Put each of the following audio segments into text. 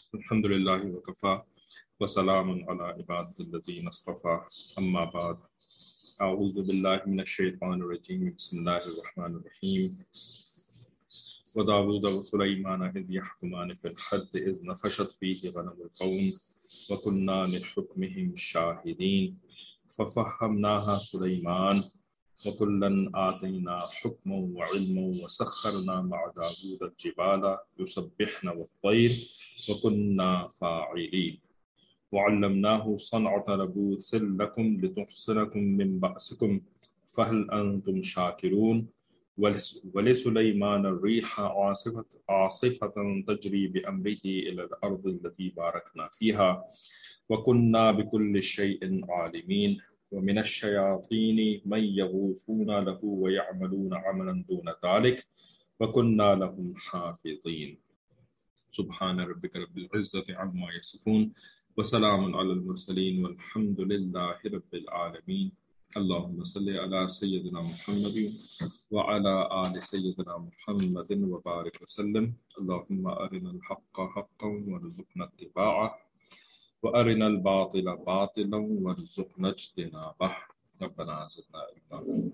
الحمد لله وكفى وسلام على عباد الذين اصطفى أما بعد أعوذ بالله من الشيطان الرجيم بسم الله الرحمن الرحيم وداود وسليمان إذ يحكمان في الحرث إذ نفشت فيه غنم القوم وكنا لحكمهم شاهدين ففهمناها سليمان وكلا آتينا حكما وعلما وسخرنا مع داود الجبال يسبحن والطير وكنا فاعلين وعلمناه صنعة لبوس لكم لتحصنكم من بأسكم فهل أنتم شاكرون ولسليمان الريح عاصفة تجري بأمره إلى الأرض التي باركنا فيها وكنا بكل شيء عالمين ومن الشياطين من يغوصون له ويعملون عملا دون ذلك وكنا لهم حافظين سبحان ربك رب العزة عما يصفون وسلام على المرسلين والحمد لله رب العالمين اللهم صل على سيدنا محمد وعلى آل سيدنا محمد وبارك وسلم اللهم أرنا الحق حقا وارزقنا اتباعه وأرنا الباطل باطلا وارزقنا اجتنابه ربنا زدنا علما.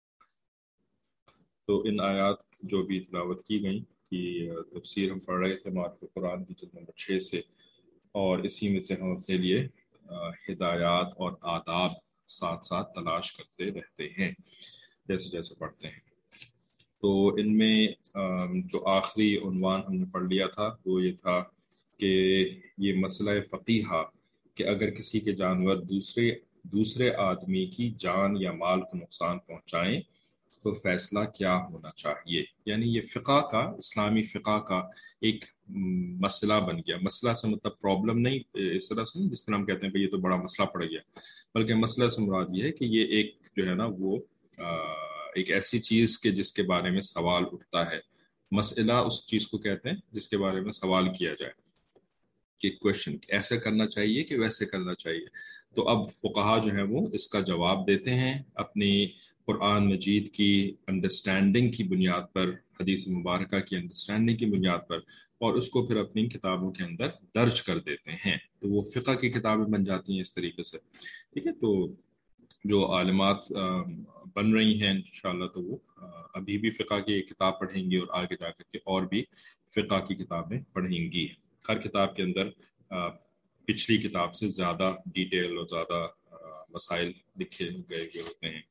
تو ان آیات جو بھی تلاوت کی گئیں کی تفسیر ہم پڑھ رہے تھے معرف قرآن کی جلد نمبر 6 سے، اور اسی میں سے ہم اپنے لیے ہدایات اور آداب ساتھ ساتھ تلاش کرتے رہتے ہیں جیسے جیسے پڑھتے ہیں. تو ان میں جو آخری عنوان ہم نے پڑھ لیا تھا وہ یہ تھا کہ یہ مسئلہ فقیہ کہ اگر کسی کے جانور دوسرے آدمی کی جان یا مال کو نقصان پہنچائیں تو فیصلہ کیا ہونا چاہیے. یعنی یہ فقہ کا، اسلامی فقہ کا ایک مسئلہ بن گیا. مسئلہ سے مطلب پرابلم نہیں اس طرح سے جس طرح ہم کہتے ہیں کہ یہ تو بڑا مسئلہ پڑ گیا، بلکہ مسئلہ سے مراد یہ ہے کہ یہ ایک جو ہے نا وہ ایک ایسی چیز کے جس کے بارے میں سوال اٹھتا ہے. مسئلہ اس چیز کو کہتے ہیں جس کے بارے میں سوال کیا جائے کہ کویشچن ایسے کرنا چاہیے کہ ویسے کرنا چاہیے. تو اب فقہا جو ہیں وہ اس کا جواب دیتے ہیں اپنی قرآن مجید کی انڈرسٹینڈنگ کی بنیاد پر، حدیث مبارکہ کی انڈرسٹینڈنگ کی بنیاد پر، اور اس کو پھر اپنی کتابوں کے اندر درج کر دیتے ہیں. تو وہ فقہ کی کتابیں بن جاتی ہیں اس طریقے سے. ٹھیک ہے، تو جو عالمات بن رہی ہیں انشاءاللہ تو وہ ابھی بھی فقہ کی کتاب پڑھیں گی اور آگے جا کر کے اور بھی فقہ کی کتابیں پڑھیں گی. ہر کتاب کے اندر پچھلی کتاب سے زیادہ ڈیٹیل اور زیادہ مسائل لکھے گئے ہوتے ہیں.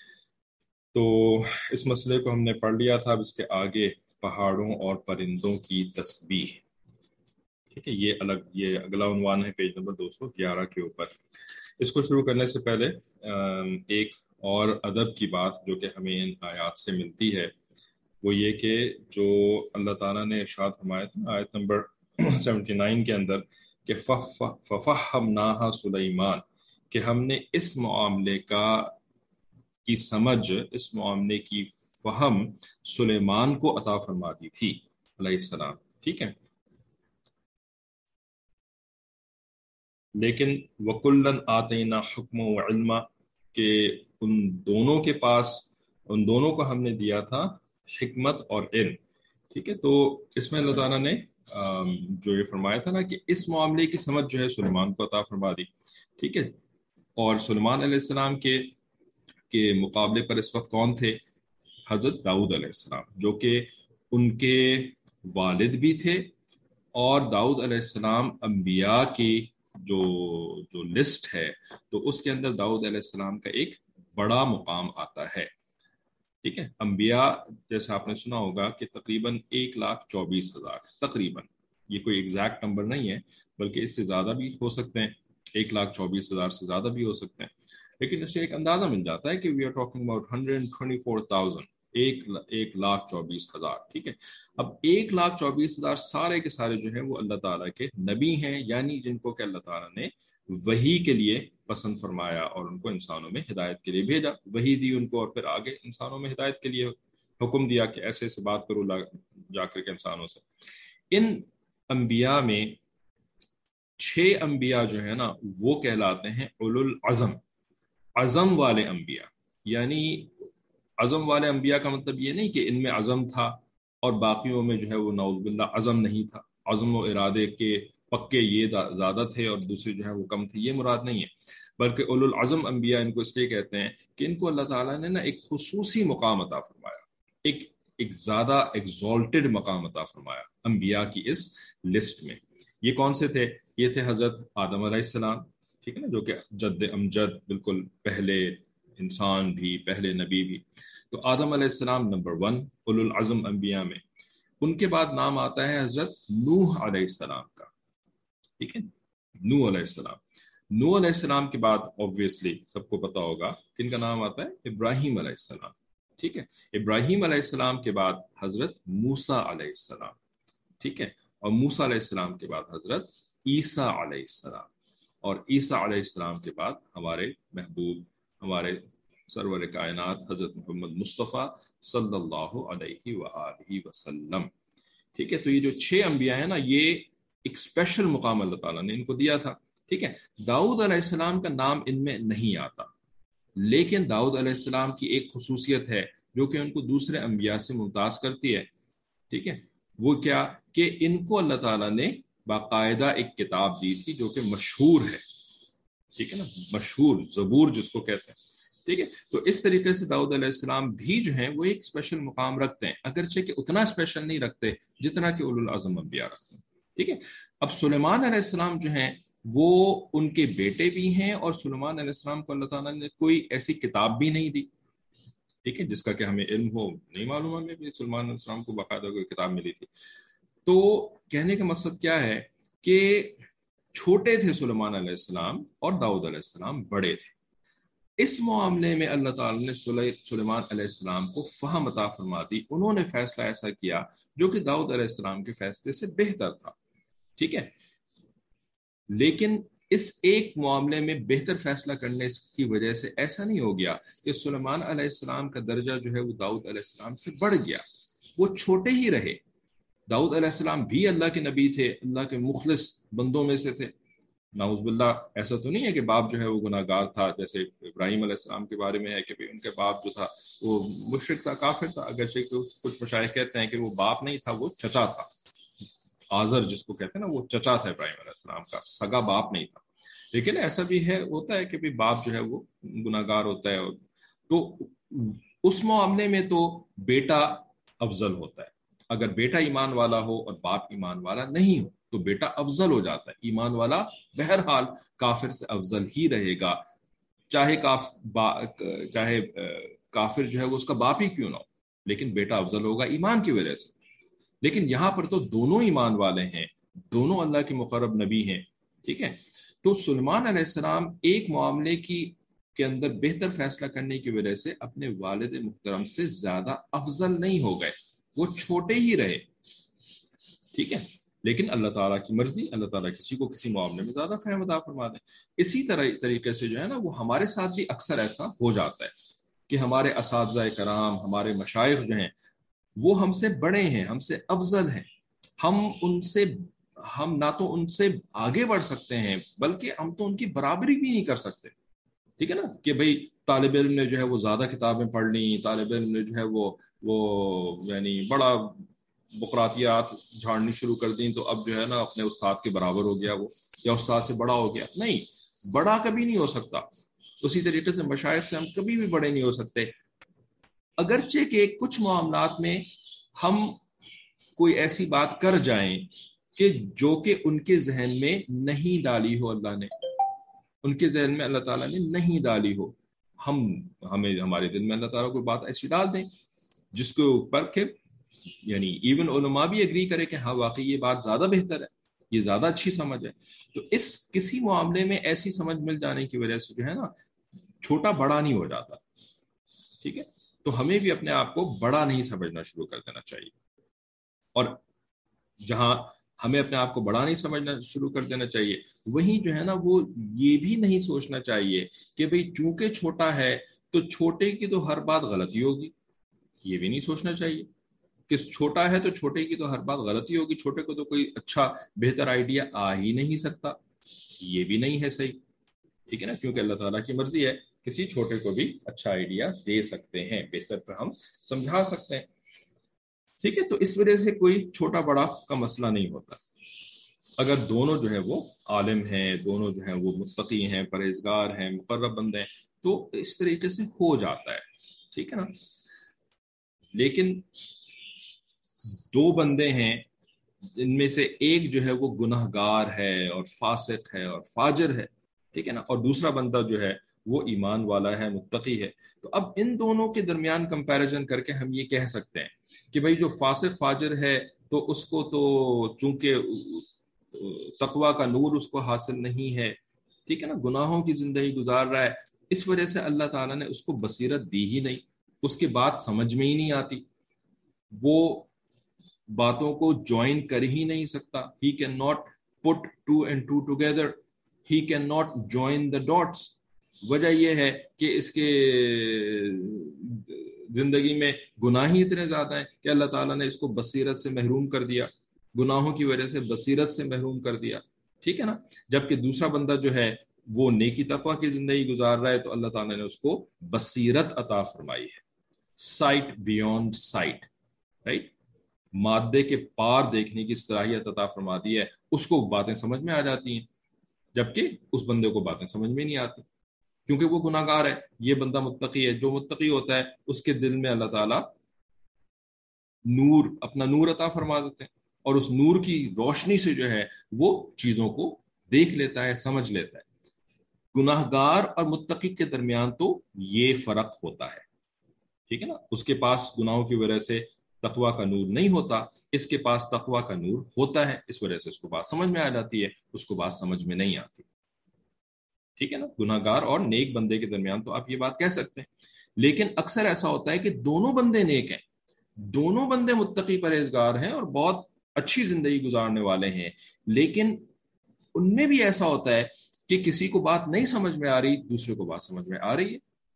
تو اس مسئلے کو ہم نے پڑھ لیا تھا. اب اس کے آگے پہاڑوں اور پرندوں کی تسبیح. ٹھیک ہے، یہ اگلا عنوان ہے پیج نمبر 211 کے اوپر. اس کو شروع کرنے سے پہلے ایک اور ادب کی بات جو کہ ہمیں ان آیات سے ملتی ہے وہ یہ کہ جو اللہ تعالیٰ نے ارشاد فرمایا تھا آیت نمبر 79 کے اندر کہ ففہمناہا سلیمان، کہ ہم نے اس معاملے کی سمجھ، اس معاملے کی فہم سلیمان کو عطا فرما دی تھی علیہ السلام. ٹھیک ہے، لیکن وَكُلًّا آتَيْنَا حُكْمًا وَعِلْمًا، کہ ان دونوں کو ہم نے دیا تھا حکمت اور علم. ٹھیک ہے، تو اس میں اللہ تعالیٰ نے جو یہ فرمایا تھا نا کہ اس معاملے کی سمجھ جو ہے سلیمان کو عطا فرما دی. ٹھیک ہے، اور سلیمان علیہ السلام کے مقابلے پر اس وقت کون تھے؟ حضرت داؤد علیہ السلام، جو کہ ان کے والد بھی تھے، اور داؤد علیہ السلام انبیاء کی جو لسٹ ہے تو اس کے اندر داؤد علیہ السلام کا ایک بڑا مقام آتا ہے. ٹھیک ہے، انبیاء جیسا آپ نے سنا ہوگا کہ تقریباً 1,24,000، تقریباً، یہ کوئی ایگزیکٹ نمبر نہیں ہے بلکہ اس سے زیادہ بھی ہو سکتے ہیں، 1,24,000 سے زیادہ بھی ہو سکتے ہیں، لیکن اس سے ایک اندازہ مل جاتا ہے کہ وی آر ٹاکنگ اباؤٹ 124,000، 1,24,000. ٹھیک ہے، اب 1,24,000 سارے کے سارے جو ہیں وہ اللہ تعالیٰ کے نبی ہیں، یعنی جن کو کہ اللہ تعالیٰ نے وحی کے لیے پسند فرمایا اور ان کو انسانوں میں ہدایت کے لیے بھیجا، وحی دی ان کو، اور پھر آگے انسانوں میں ہدایت کے لیے حکم دیا کہ ایسے ایسے بات کرو جا کر کے انسانوں سے. ان انبیاء میں 6 انبیاء جو ہے نا وہ کہلاتے ہیں اولو العزم، عزم والے انبیاء. یعنی عزم والے انبیاء کا مطلب یہ نہیں کہ ان میں عزم تھا اور باقیوں میں جو ہے وہ نعوذ باللہ عزم نہیں تھا، عزم و ارادے کے پکے یہ زیادہ تھے اور دوسرے جو ہے وہ کم تھے، یہ مراد نہیں ہے، بلکہ اولو العزم انبیاء ان کو اس لیے کہتے ہیں کہ ان کو اللہ تعالیٰ نے نا ایک خصوصی مقام عطا فرمایا، ایک زیادہ ایگزالٹڈ مقام عطا فرمایا انبیاء کی اس لسٹ میں۔ یہ کون سے تھے؟ یہ تھے حضرت آدم علیہ السلام، ٹھیک ہے نا، جو کہ جد امجد، بالکل پہلے انسان بھی، پہلے نبی بھی۔ تو آدم علیہ السلام نمبر 1 اولو العزم انبیاء میں۔ ان کے بعد نام آتا ہے حضرت نوح علیہ السلام کا، ٹھیک ہے، نوح علیہ السلام۔ نوح علیہ السلام کے بعد obviously سب کو پتا ہوگا کن کا نام آتا ہے؟ ابراہیم علیہ السلام، ٹھیک ہے۔ ابراہیم علیہ السلام کے بعد حضرت موسیٰ علیہ السلام، ٹھیک ہے، اور موسیٰ علیہ السلام کے بعد حضرت عیسیٰ علیہ السلام، اور عیسیٰ علیہ السلام کے بعد ہمارے محبوب، ہمارے سرور کائنات حضرت محمد مصطفیٰ صلی اللہ علیہ وآلہ وسلم، ٹھیک ہے۔ تو یہ جو 6 انبیاء ہیں نا، یہ ایک اسپیشل مقام اللہ تعالیٰ نے ان کو دیا تھا، ٹھیک ہے۔ داؤد علیہ السلام کا نام ان میں نہیں آتا، لیکن داؤد علیہ السلام کی ایک خصوصیت ہے جو کہ ان کو دوسرے انبیاء سے ممتاز کرتی ہے، ٹھیک ہے۔ وہ کیا کہ ان کو اللہ تعالیٰ نے باقاعدہ ایک کتاب دی تھی جو کہ مشہور ہے، ٹھیک ہے نا، مشہور زبور جس کو کہتے ہیں، ٹھیک ہے۔ تو اس طریقے سے داؤد علیہ السلام بھی جو ہیں وہ ایک اسپیشل مقام رکھتے ہیں، اگرچہ کہ اتنا اسپیشل نہیں رکھتے جتنا کہ اولو العزم انبیاء رکھتے ہیں، ٹھیک ہے۔ اب سلیمان علیہ السلام جو ہیں وہ ان کے بیٹے بھی ہیں، اور سلیمان علیہ السلام کو اللہ تعالیٰ نے کوئی ایسی کتاب بھی نہیں دی، ٹھیک ہے، جس کا کہ ہمیں علم ہو، نہیں معلوم ہمیں بھی سلیمان علیہ السلام کو باقاعدہ کوئی کتاب ملی تھی۔ تو کہنے کا مقصد کیا ہے کہ چھوٹے تھے سلیمان علیہ السلام اور داؤد علیہ السلام بڑے تھے۔ اس معاملے میں اللہ تعالیٰ نے سلیمان علیہ السلام کو فہم عطا فرما دی، انہوں نے فیصلہ ایسا کیا جو کہ داؤد علیہ السلام کے فیصلے سے بہتر تھا، ٹھیک ہے۔ لیکن اس ایک معاملے میں بہتر فیصلہ کرنے کی وجہ سے ایسا نہیں ہو گیا کہ سلیمان علیہ السلام کا درجہ جو ہے وہ داؤد علیہ السلام سے بڑھ گیا، وہ چھوٹے ہی رہے۔ داؤد علیہ السلام بھی اللہ کے نبی تھے، اللہ کے مخلص بندوں میں سے تھے، نعوذ باللہ۔ ایسا تو نہیں ہے کہ باپ جو ہے وہ گناہ گار تھا، جیسے ابراہیم علیہ السلام کے بارے میں ہے کہ ان کے باپ جو تھا وہ مشرک تھا، کافر تھا، اگرچہ کچھ مشائخ کہتے ہیں کہ وہ باپ نہیں تھا، وہ چچا تھا، آزر جس کو کہتے ہیں نا، وہ چچا تھا ابراہیم علیہ السلام کا، سگا باپ نہیں تھا۔ لیکن ایسا بھی ہے، ہوتا ہے کہ بھی باپ جو ہے وہ گناہ گار ہوتا ہے، تو اس معاملے میں تو بیٹا افضل ہوتا ہے۔ اگر بیٹا ایمان والا ہو اور باپ ایمان والا نہیں ہو تو بیٹا افضل ہو جاتا ہے، ایمان والا بہرحال کافر سے افضل ہی رہے گا، چاہے کافر جو ہے وہ اس کا باپ ہی کیوں نہ ہو، لیکن بیٹا افضل ہوگا ایمان کی وجہ سے۔ لیکن یہاں پر تو دونوں ایمان والے ہیں، دونوں اللہ کے مقرب نبی ہیں، ٹھیک ہے۔ تو سلیمان علیہ السلام ایک معاملے کے اندر بہتر فیصلہ کرنے کی وجہ سے اپنے والد محترم سے زیادہ افضل نہیں ہو گئے، وہ چھوٹے ہی رہے، ٹھیک ہے۔ لیکن اللہ تعالیٰ کی مرضی، اللہ تعالیٰ کسی کو کسی معاملے میں زیادہ فہم عطا فرما دیں۔ اسی طریقے سے جو ہے نا وہ ہمارے ساتھ بھی اکثر ایسا ہو جاتا ہے کہ ہمارے اساتذہ کرام، ہمارے مشائخ جو ہیں وہ ہم سے بڑے ہیں، ہم سے افضل ہیں، ہم نہ تو ان سے آگے بڑھ سکتے ہیں بلکہ ہم تو ان کی برابری بھی نہیں کر سکتے، ٹھیک ہے نا، کہ بھئی طالب علم نے جو ہے وہ زیادہ کتابیں پڑھ لیں، طالب علم نے جو ہے وہ یعنی بڑا بقراتیات جھاڑنی شروع کر دیں تو اب جو ہے نا اپنے استاد کے برابر ہو گیا وہ، یا استاد سے بڑا ہو گیا۔ نہیں، بڑا کبھی نہیں ہو سکتا۔ اسی طریقے سے مشائخ سے ہم کبھی بھی بڑے نہیں ہو سکتے، اگرچہ کہ کچھ معاملات میں ہم کوئی ایسی بات کر جائیں کہ جو کہ ان کے ذہن میں نہیں ڈالی ہو، اللہ نے ان کے ذہن میں، اللہ تعالیٰ نے نہیں ڈالی ہو، ہمیں ہمارے دل میں اللہ تعالیٰ کوئی بات ایسی ڈال دیں جس کے اوپر کہ یعنی ایون علماء بھی اگری کرے کہ ہاں واقعی یہ بات زیادہ بہتر ہے، یہ زیادہ اچھی سمجھ ہے، تو اس کسی معاملے میں ایسی سمجھ مل جانے کی وجہ سے جو ہے نا چھوٹا بڑا نہیں ہو جاتا، ٹھیک ہے۔ تو ہمیں بھی اپنے آپ کو بڑا نہیں سمجھنا شروع کر دینا چاہیے، اور جہاں ہمیں اپنے آپ کو بڑا نہیں سمجھنا شروع کر دینا چاہیے، وہیں جو ہے نا وہ یہ بھی نہیں سوچنا چاہیے کہ بھئی چونکہ چھوٹا ہے تو چھوٹے کی تو ہر بات غلطی ہوگی، یہ بھی نہیں سوچنا چاہیے کہ چھوٹا ہے تو چھوٹے کی تو ہر بات غلطی ہوگی، چھوٹے کو تو کوئی اچھا بہتر آئیڈیا آ ہی نہیں سکتا، یہ بھی نہیں ہے صحیح، ٹھیک ہے نا، کیونکہ اللہ تعالیٰ کی مرضی ہے، کسی چھوٹے کو بھی اچھا آئیڈیا دے سکتے ہیں، بہتر فہم سمجھا سکتے ہیں، ٹھیک ہے۔ تو اس وجہ سے کوئی چھوٹا بڑا کا مسئلہ نہیں ہوتا۔ اگر دونوں جو ہے وہ عالم ہیں، دونوں جو ہیں وہ متقی ہیں، پرہیزگار ہیں، مقرب بندے ہیں، تو اس طریقے سے ہو جاتا ہے، ٹھیک ہے نا. لیکن دو بندے ہیں جن میں سے ایک جو ہے وہ گناہ گار ہے اور فاسق ہے اور فاجر ہے، ٹھیک ہے نا، اور دوسرا بندہ جو ہے وہ ایمان والا ہے، متقی ہے. تو اب ان دونوں کے درمیان کمپیریزن کر کے ہم یہ کہہ سکتے ہیں کہ بھائی جو فاسق فاجر ہے تو اس کو تو چونکہ تقوی کا نور اس کو حاصل نہیں ہے، ٹھیک ہے نا، گناہوں کی زندگی گزار رہا ہے، اس وجہ سے اللہ تعالیٰ نے اس کو بصیرت دی ہی نہیں، اس کی بات سمجھ میں ہی نہیں آتی، وہ باتوں کو جوائن کر ہی نہیں سکتا. He can not put two and two together, he can not join the dots. وجہ یہ ہے کہ اس کے زندگی میں گناہ ہی اتنے زیادہ ہیں کہ اللہ تعالیٰ نے اس کو بصیرت سے محروم کر دیا، گناہوں کی وجہ سے بصیرت سے محروم کر دیا، ٹھیک ہے نا. جبکہ دوسرا بندہ جو ہے وہ نیکی تقویٰ کی زندگی گزار رہا ہے تو اللہ تعالیٰ نے اس کو بصیرت عطا فرمائی ہے، سائٹ بیونڈ سائٹ، رائٹ، مادے کے پار دیکھنے کی صلاحیت عطا فرما دی ہے، اس کو باتیں سمجھ میں آ جاتی ہیں، جبکہ اس بندے کو باتیں سمجھ میں نہیں آتی کیونکہ وہ گناہ گار ہے. یہ بندہ متقی ہے، جو متقی ہوتا ہے اس کے دل میں اللہ تعالیٰ نور، اپنا نور عطا فرما دیتے ہیں، اور اس نور کی روشنی سے جو ہے وہ چیزوں کو دیکھ لیتا ہے، سمجھ لیتا ہے. گناہ گار اور متقی کے درمیان تو یہ فرق ہوتا ہے، ٹھیک ہے نا. اس کے پاس گناہوں کی وجہ سے تقوی کا نور نہیں ہوتا، اس کے پاس تقوی کا نور ہوتا ہے، اس وجہ سے اس کو بات سمجھ میں آ جاتی ہے، اس کو بات سمجھ میں نہیں آتی، ٹھیک ہے نا. گناہ گار اور نیک بندے کے درمیان تو آپ یہ بات کہہ سکتے ہیں. لیکن اکثر ایسا ہوتا ہے کہ دونوں بندے نیک ہیں، دونوں بندے متقی پرہیزگار ہیں اور بہت اچھی زندگی گزارنے والے ہیں، لیکن ان میں بھی ایسا ہوتا ہے کہ کسی کو بات نہیں سمجھ میں آ رہی، دوسرے کو بات سمجھ میں آ رہی ہے،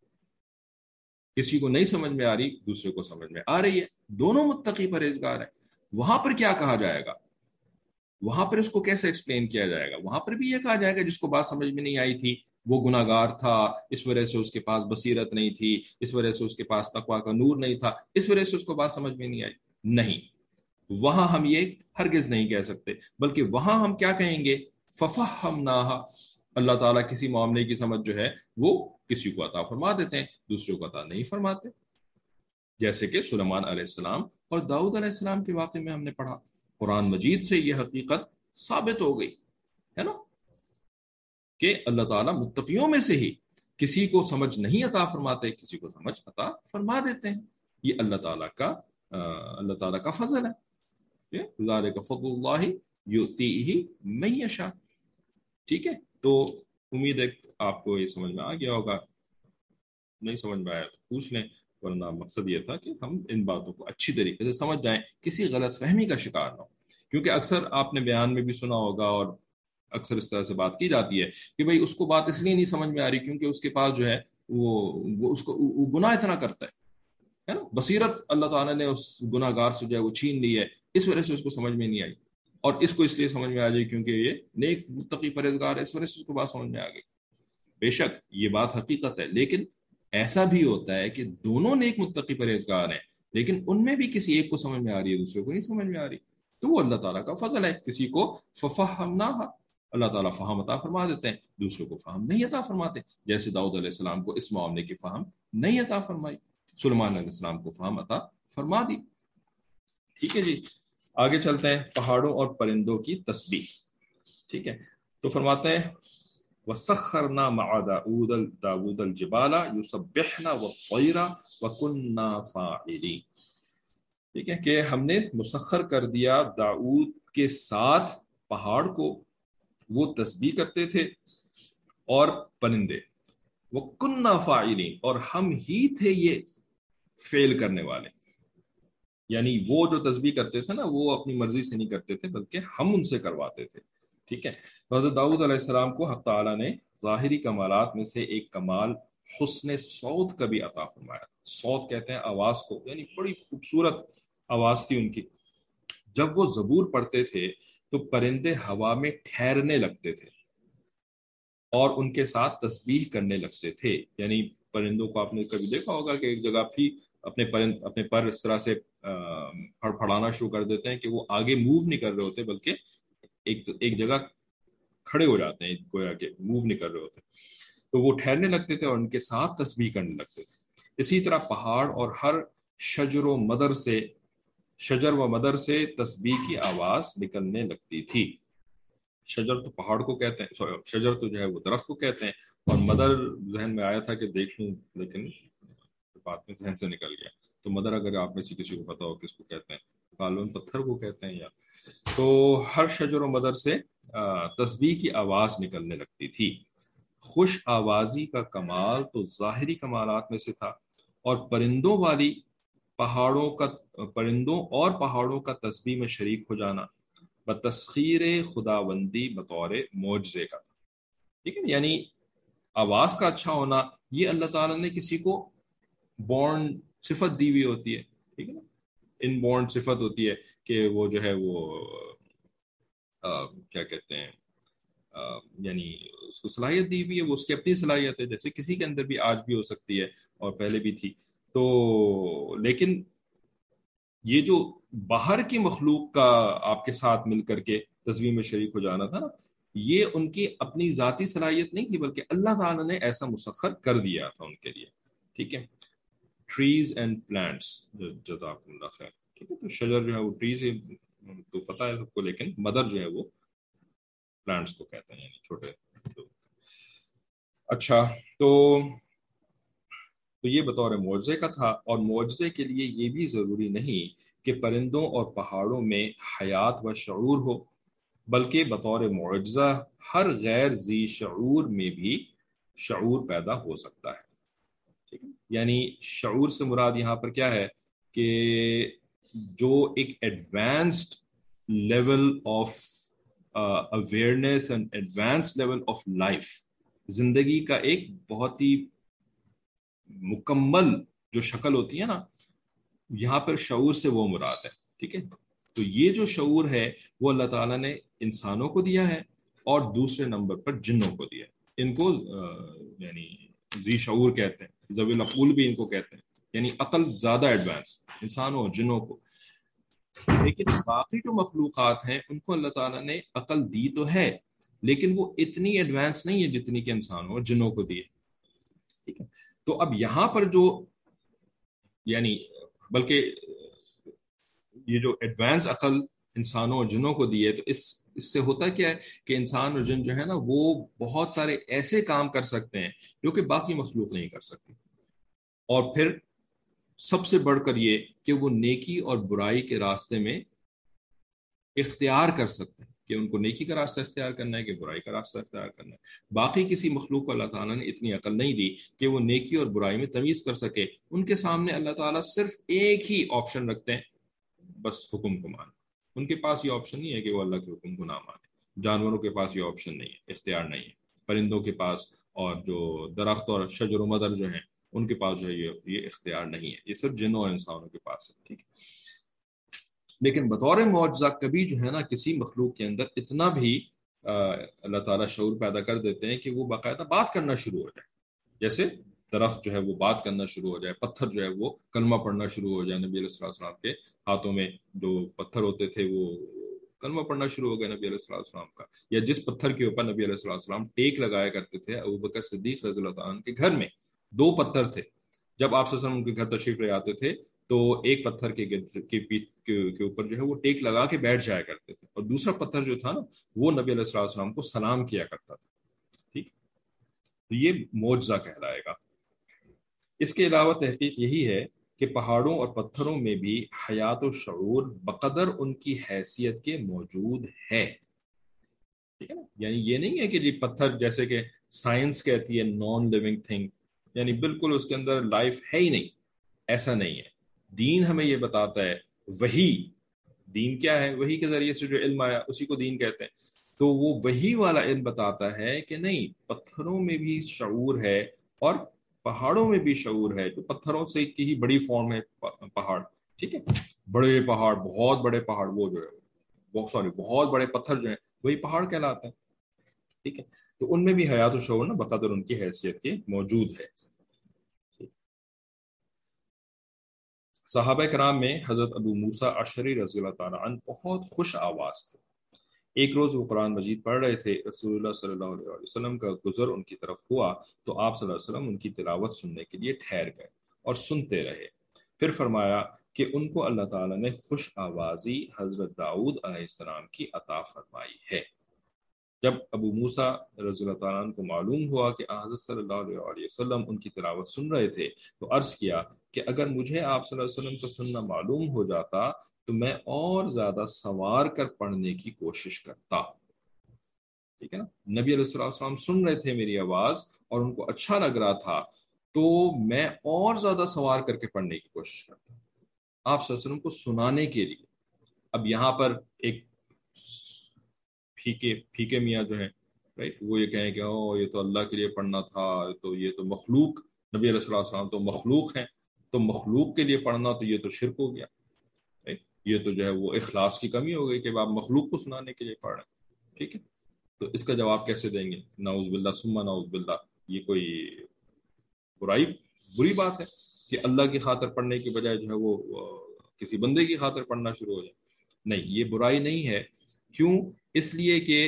کسی کو نہیں سمجھ میں آ رہی، دوسرے کو سمجھ میں آ رہی ہے، دونوں متقی پرہیزگار ہیں. وہاں پر کیا کہا جائے گا، وہاں پر اس کو کیسے ایکسپلین کیا جائے گا؟ وہاں پر بھی یہ کہا جائے گا جس کو بات سمجھ میں نہیں آئی تھی وہ گناہ گار تھا، اس وجہ سے اس کے پاس بصیرت نہیں تھی، اس وجہ سے اس کے پاس تقویٰ کا نور نہیں تھا، اس وجہ سے اس کو بات سمجھ میں نہیں آئی. نہیں، وہاں ہم یہ ہرگز نہیں کہہ سکتے، بلکہ وہاں ہم کیا کہیں گے، ففہمناہا، اللہ تعالیٰ کسی معاملے کی سمجھ جو ہے وہ کسی کو عطا فرما دیتے ہیں، دوسرے کو عطا نہیں فرماتے. جیسے کہ سلیمان علیہ السلام اور داؤد علیہ السلام کے واقعے میں ہم نے پڑھا، قرآن مجید سے یہ حقیقت ثابت ہو گئی ہے نا، کہ اللہ تعالیٰ متقیوں میں سے ہی کسی کو سمجھ نہیں عطا فرماتے، کسی کو سمجھ عطا فرما دیتے ہیں. یہ اللہ تعالیٰ کا فضل ہے، ذالک فضل اللہ یؤتیہ من یشاء. ٹھیک ہے، تو امید ہے آپ کو یہ سمجھ میں آ گیا ہوگا، نہیں سمجھ میں آیا تو پوچھ لیں، ورنہ مقصد یہ تھا کہ ہم ان باتوں کو اچھی طریقے سے سمجھ جائیں، کسی غلط فہمی کا شکار نہ ہو. کیونکہ اکثر آپ نے بیان میں بھی سنا ہوگا اور اکثر اس طرح سے بات کی جاتی ہے کہ بھئی اس کو بات اس لیے نہیں سمجھ میں آ رہی کیونکہ اس کے پاس جو ہے وہ اس کو وہ گناہ اتنا کرتا ہے نا، بصیرت اللہ تعالیٰ نے اس گناہ گار سے جو ہے وہ چھین لی ہے، اس وجہ سے اس کو سمجھ میں نہیں آئی، اور اس کو اس لیے سمجھ میں آ جائے کیونکہ یہ نیک متقی پرہیزگار ہے، اس وجہ سے اس کو بات سمجھ میں آ گئی. بے شک یہ بات حقیقت ہے، لیکن ایسا بھی ہوتا ہے کہ دونوں نیک متقی پرہیزگار ہیں لیکن ان میں بھی کسی ایک کو سمجھ میں آ رہی ہے، دوسرے کو نہیں سمجھ میں آ رہی، تو وہ اللہ تعالیٰ کا فضل ہے. کسی کو ففہمناہا، اللہ تعالیٰ فہم عطا فرما دیتے ہیں، دوسروں کو فہم نہیں عطا فرماتے. جیسے داؤد علیہ السلام کو اس معاملے کی فہم نہیں عطا فرمائی، سلیمان علیہ السلام کو فہم عطا فرما دی. ٹھیک ہے جی، آگے چلتے ہیں، پہاڑوں اور پرندوں کی تسبیح. ٹھیک ہے، تو فرماتے ہیں وَسَخَّرْنَا مَعَ دَاوُودَ الْجِبَالَ يُسَبِّحْنَ وَالطَّيْرَ وَكُنَّا فَاعِلِينَ. ٹھیک ہے کہ ہم نے مسخر کر دیا داؤد کے ساتھ پہاڑ کو، وہ تسبیح کرتے تھے، اور پرندے، وَكُنَّا فَاعِلِينَ، اور ہم ہی تھے یہ فعل کرنے والے. یعنی وہ جو تسبیح کرتے تھے نا وہ اپنی مرضی سے نہیں کرتے تھے بلکہ ہم ان سے کرواتے تھے. ٹھیک ہے، حضرت داؤد علیہ السلام کو حق تعالیٰ نے ظاہری کمالات میں سے ایک کمال حسن صوت کا بھی عطا فرمایا. صوت کہتے ہیں آواز کو، یعنی بڑی خوبصورت آواز تھی ان کی. جب وہ زبور پڑھتے تھے تو پرندے ہوا میں ٹھہرنے لگتے تھے اور ان کے ساتھ تسبیح کرنے لگتے تھے. یعنی پرندوں کو آپ نے کبھی دیکھا ہوگا کہ ایک جگہ بھی اپنے پر اس طرح سے پھڑپھڑانا شروع کر دیتے ہیں کہ وہ آگے موو نہیں کر رہے ہوتے بلکہ ایک جگہ کھڑے ہو جاتے ہیں، گویا کہ موو نہیں کر رہے ہوتے، تو وہ ٹھہرنے لگتے تھے اور ان کے ساتھ تسبیح کرنے لگتے تھے۔ اسی طرح پہاڑ اور ہر شجر و مدر سے تسبیح کی آواز نکلنے لگتی تھی۔ شجر تو پہاڑ کو کہتے ہیں، شجر تو جو ہے وہ درخت کو کہتے ہیں، اور مدر ذہن میں آیا تھا کہ دیکھ لوں لیکن بات میں ذہن سے نکل گیا۔ تو مدر اگر آپ میں سے کسی کو پتا ہو کس کو کہتے ہیں، غالباً پتھر کو کہتے ہیں یا تو ہر شجر و مدر سے تسبیح کی آواز نکلنے لگتی تھی۔ خوش آوازی کا کمال تو ظاہری کمالات میں سے تھا، اور پرندوں اور پہاڑوں کا تسبیح میں شریک ہو جانا بتسخیر خداوندی بطور معجزے کا تھا۔ ٹھیک ہے، یعنی آواز کا اچھا ہونا یہ اللہ تعالیٰ نے کسی کو بورن صفت دی ہوئی ہوتی ہے، ٹھیک ہے نا، ان بورن صفت ہوتی ہے کہ وہ جو ہے وہ کیا کہتے ہیں یعنی اس کو صلاحیت دی ہوئی ہے، وہ اس کی اپنی صلاحیت ہے، جیسے کسی کے اندر بھی آج بھی ہو سکتی ہے اور پہلے بھی تھی۔ تو لیکن یہ جو باہر کی مخلوق کا آپ کے ساتھ مل کر کے تسبیح میں شریک ہو جانا تھا نا، یہ ان کی اپنی ذاتی صلاحیت نہیں تھی، بلکہ اللہ تعالیٰ نے ایسا مسخر کر دیا تھا ان کے لیے۔ ٹھیک ہے، ٹریز اینڈ پلانٹس، جزاکم اللہ خیر۔ ٹھیک ہے، تو شجر جو ہے وہ ٹریز تو پتہ ہے سب کو، لیکن مدر جو ہے وہ پلانٹس کو کہتے ہیں، یعنی چھوٹے۔ اچھا، تو یہ بطور معجزے کا تھا، اور معجزے کے لیے یہ بھی ضروری نہیں کہ پرندوں اور پہاڑوں میں حیات و شعور ہو، بلکہ بطور معجزہ ہر غیر ذی شعور میں بھی شعور پیدا ہو سکتا ہے۔ ٹھیک ہے، یعنی شعور سے مراد یہاں پر کیا ہے کہ جو ایک advanced level of awareness and advance level of life, زندگی کا ایک بہت ہی مکمل جو شکل ہوتی ہے نا، یہاں پر شعور سے وہ مراد ہے۔ ٹھیک ہے، تو یہ جو شعور ہے وہ اللہ تعالیٰ نے انسانوں کو دیا ہے، اور دوسرے نمبر پر جنوں کو دیا ہے۔ ان کو یعنی ذی شعور کہتے ہیں، ذوی العقول بھی ان کو کہتے ہیں، یعنی عقل زیادہ ایڈوانس انسانوں اور جنوں کو۔ لیکن باقی جو مخلوقات ہیں ان کو اللہ تعالیٰ نے عقل دی تو ہے، لیکن وہ اتنی ایڈوانس نہیں ہے جتنی کہ انسانوں اور جنوں کو دی ہے۔ ٹھیک ہے، تو اب یہاں پر جو یعنی بلکہ یہ جو ایڈوانس عقل انسانوں اور جنوں کو دی ہے، تو اس سے ہوتا کیا ہے کہ انسان اور جن جو ہے نا وہ بہت سارے ایسے کام کر سکتے ہیں جو کہ باقی مخلوق نہیں کر سکتی، اور پھر سب سے بڑھ کر یہ کہ وہ نیکی اور برائی کے راستے میں اختیار کر سکتے ہیں، کہ ان کو نیکی کا راستہ اختیار کرنا ہے کہ برائی کا راستہ اختیار کرنا ہے۔ باقی کسی مخلوق کو اللہ تعالیٰ نے اتنی عقل نہیں دی کہ وہ نیکی اور برائی میں تمیز کر سکے۔ ان کے سامنے اللہ تعالیٰ صرف ایک ہی آپشن رکھتے ہیں، بس حکم کو مانے۔ ان کے پاس یہ آپشن نہیں ہے کہ وہ اللہ کے حکم کو نہ مانے۔ جانوروں کے پاس یہ آپشن نہیں ہے، اختیار نہیں ہے۔ پرندوں کے پاس اور جو درخت اور شجر و مدر جو ہیں ان کے پاس جو ہے یہ اختیار نہیں ہے، یہ صرف جنوں اور انسانوں کے پاس ہے۔ ٹھیک ہے، لیکن بطور معجزہ کبھی جو ہے نا کسی مخلوق کے اندر اتنا بھی اللہ تعالیٰ شعور پیدا کر دیتے ہیں کہ وہ باقاعدہ بات کرنا شروع ہو جائے، جیسے درخت جو ہے وہ بات کرنا شروع ہو جائے، پتھر جو ہے وہ کلمہ پڑھنا شروع ہو جائے۔ نبی علیہ السلام کے ہاتھوں میں جو پتھر ہوتے تھے وہ کلمہ پڑھنا شروع ہو گیا نبی علیہ السلام کا، یا جس پتھر کے اوپر نبی علیہ السلام ٹیک لگایا کرتے تھے، ابوبکر صدیق رضی اللہ عنہ کے گھر میں 2 پتھر تھے۔ جب آپ صلی اللہ علیہ وسلم ان کے گھر تشریف لے آتے تھے تو ایک پتھر کے اوپر جو ہے وہ ٹیک لگا کے بیٹھ جایا کرتے تھے، اور دوسرا پتھر جو تھا نا وہ نبی علیہ السلام کو سلام کیا کرتا تھا۔ ٹھیک، تو یہ معجزہ کہلائے گا۔ اس کے علاوہ تحقیق یہی ہے کہ پہاڑوں اور پتھروں میں بھی حیات و شعور بقدر ان کی حیثیت کے موجود ہے۔ ٹھیک ہے نا، یعنی یہ نہیں ہے کہ یہ پتھر جیسے کہ سائنس کہتی ہے نان لیونگ تھنگ، یعنی بالکل اس کے اندر لائف ہے ہی نہیں، ایسا نہیں ہے۔ دین ہمیں یہ بتاتا ہے، وہی دین کیا ہے، وہی کے ذریعے سے جو علم آیا اسی کو دین کہتے ہیں، تو وہ وہی والا علم بتاتا ہے کہ نہیں، پتھروں میں بھی شعور ہے اور پہاڑوں میں بھی شعور ہے۔ جو پتھروں سے کی ہی بڑی فارم ہے پہاڑ، ٹھیک ہے، بڑے پہاڑ، بہت بڑے پہاڑ، وہ جو ہے بہت بڑے پتھر جو ہیں وہی پہاڑ کہلاتے ہیں۔ ٹھیک ہے، تو ان میں بھی حیات و شعور نا بقدر ان کی حیثیت کے موجود ہے۔ صحابہ کرام میں حضرت ابو موسیٰ اشعری رضی اللہ تعالیٰ عنہ بہت خوش آواز تھے۔ ایک روز وہ قرآن مجید پڑھ رہے تھے، رسول اللہ صلی اللہ علیہ وسلم کا گزر ان کی طرف ہوا تو آپ صلی اللہ علیہ وسلم ان کی تلاوت سننے کے لیے ٹھہر گئے اور سنتے رہے۔ پھر فرمایا کہ ان کو اللہ تعالیٰ نے خوش آوازی حضرت داؤد علیہ السلام کی عطا فرمائی ہے۔ جب ابو موسیٰ رضی اللہ تعالیٰ عنہ کو معلوم ہوا کہ حضرت صلی اللہ علیہ وسلم ان کی تلاوت سن رہے تھے تو عرض کیا کہ اگر مجھے آپ صلی اللہ علیہ وسلم کو سننا معلوم ہو جاتا تو میں اور زیادہ سنوار کر پڑھنے کی کوشش کرتا۔ ٹھیک ہے نا، نبی علیہ السلام سن رہے تھے میری آواز اور ان کو اچھا لگ رہا تھا تو میں اور زیادہ سنوار کر کے پڑھنے کی کوشش کرتا آپ صلی اللہ علیہ وسلم کو سنانے کے لیے۔ اب یہاں پر ایک پھیکے میاں جو ہیں رائٹ، وہ یہ کہیں کہ یہ تو اللہ کے لیے پڑھنا تھا، تو یہ تو مخلوق، نبی علیہ السلام تو مخلوق ہیں، تو مخلوق کے لیے پڑھنا تو یہ تو شرک ہو گیا، یہ تو جو ہے وہ اخلاص کی کمی ہو گئی کہ آپ مخلوق کو سنانے کے لیے پڑھ رہے ہیں۔ ٹھیک ہے، تو اس کا جواب کیسے دیں گے؟ نعوذ باللہ ثم نعوذ باللہ، یہ کوئی بری بات ہے کہ اللہ کی خاطر پڑھنے کی بجائے جو ہے وہ کسی بندے کی خاطر پڑھنا شروع ہو جائے؟ نہیں، یہ برائی نہیں ہے۔ کیوں؟ اس لیے کہ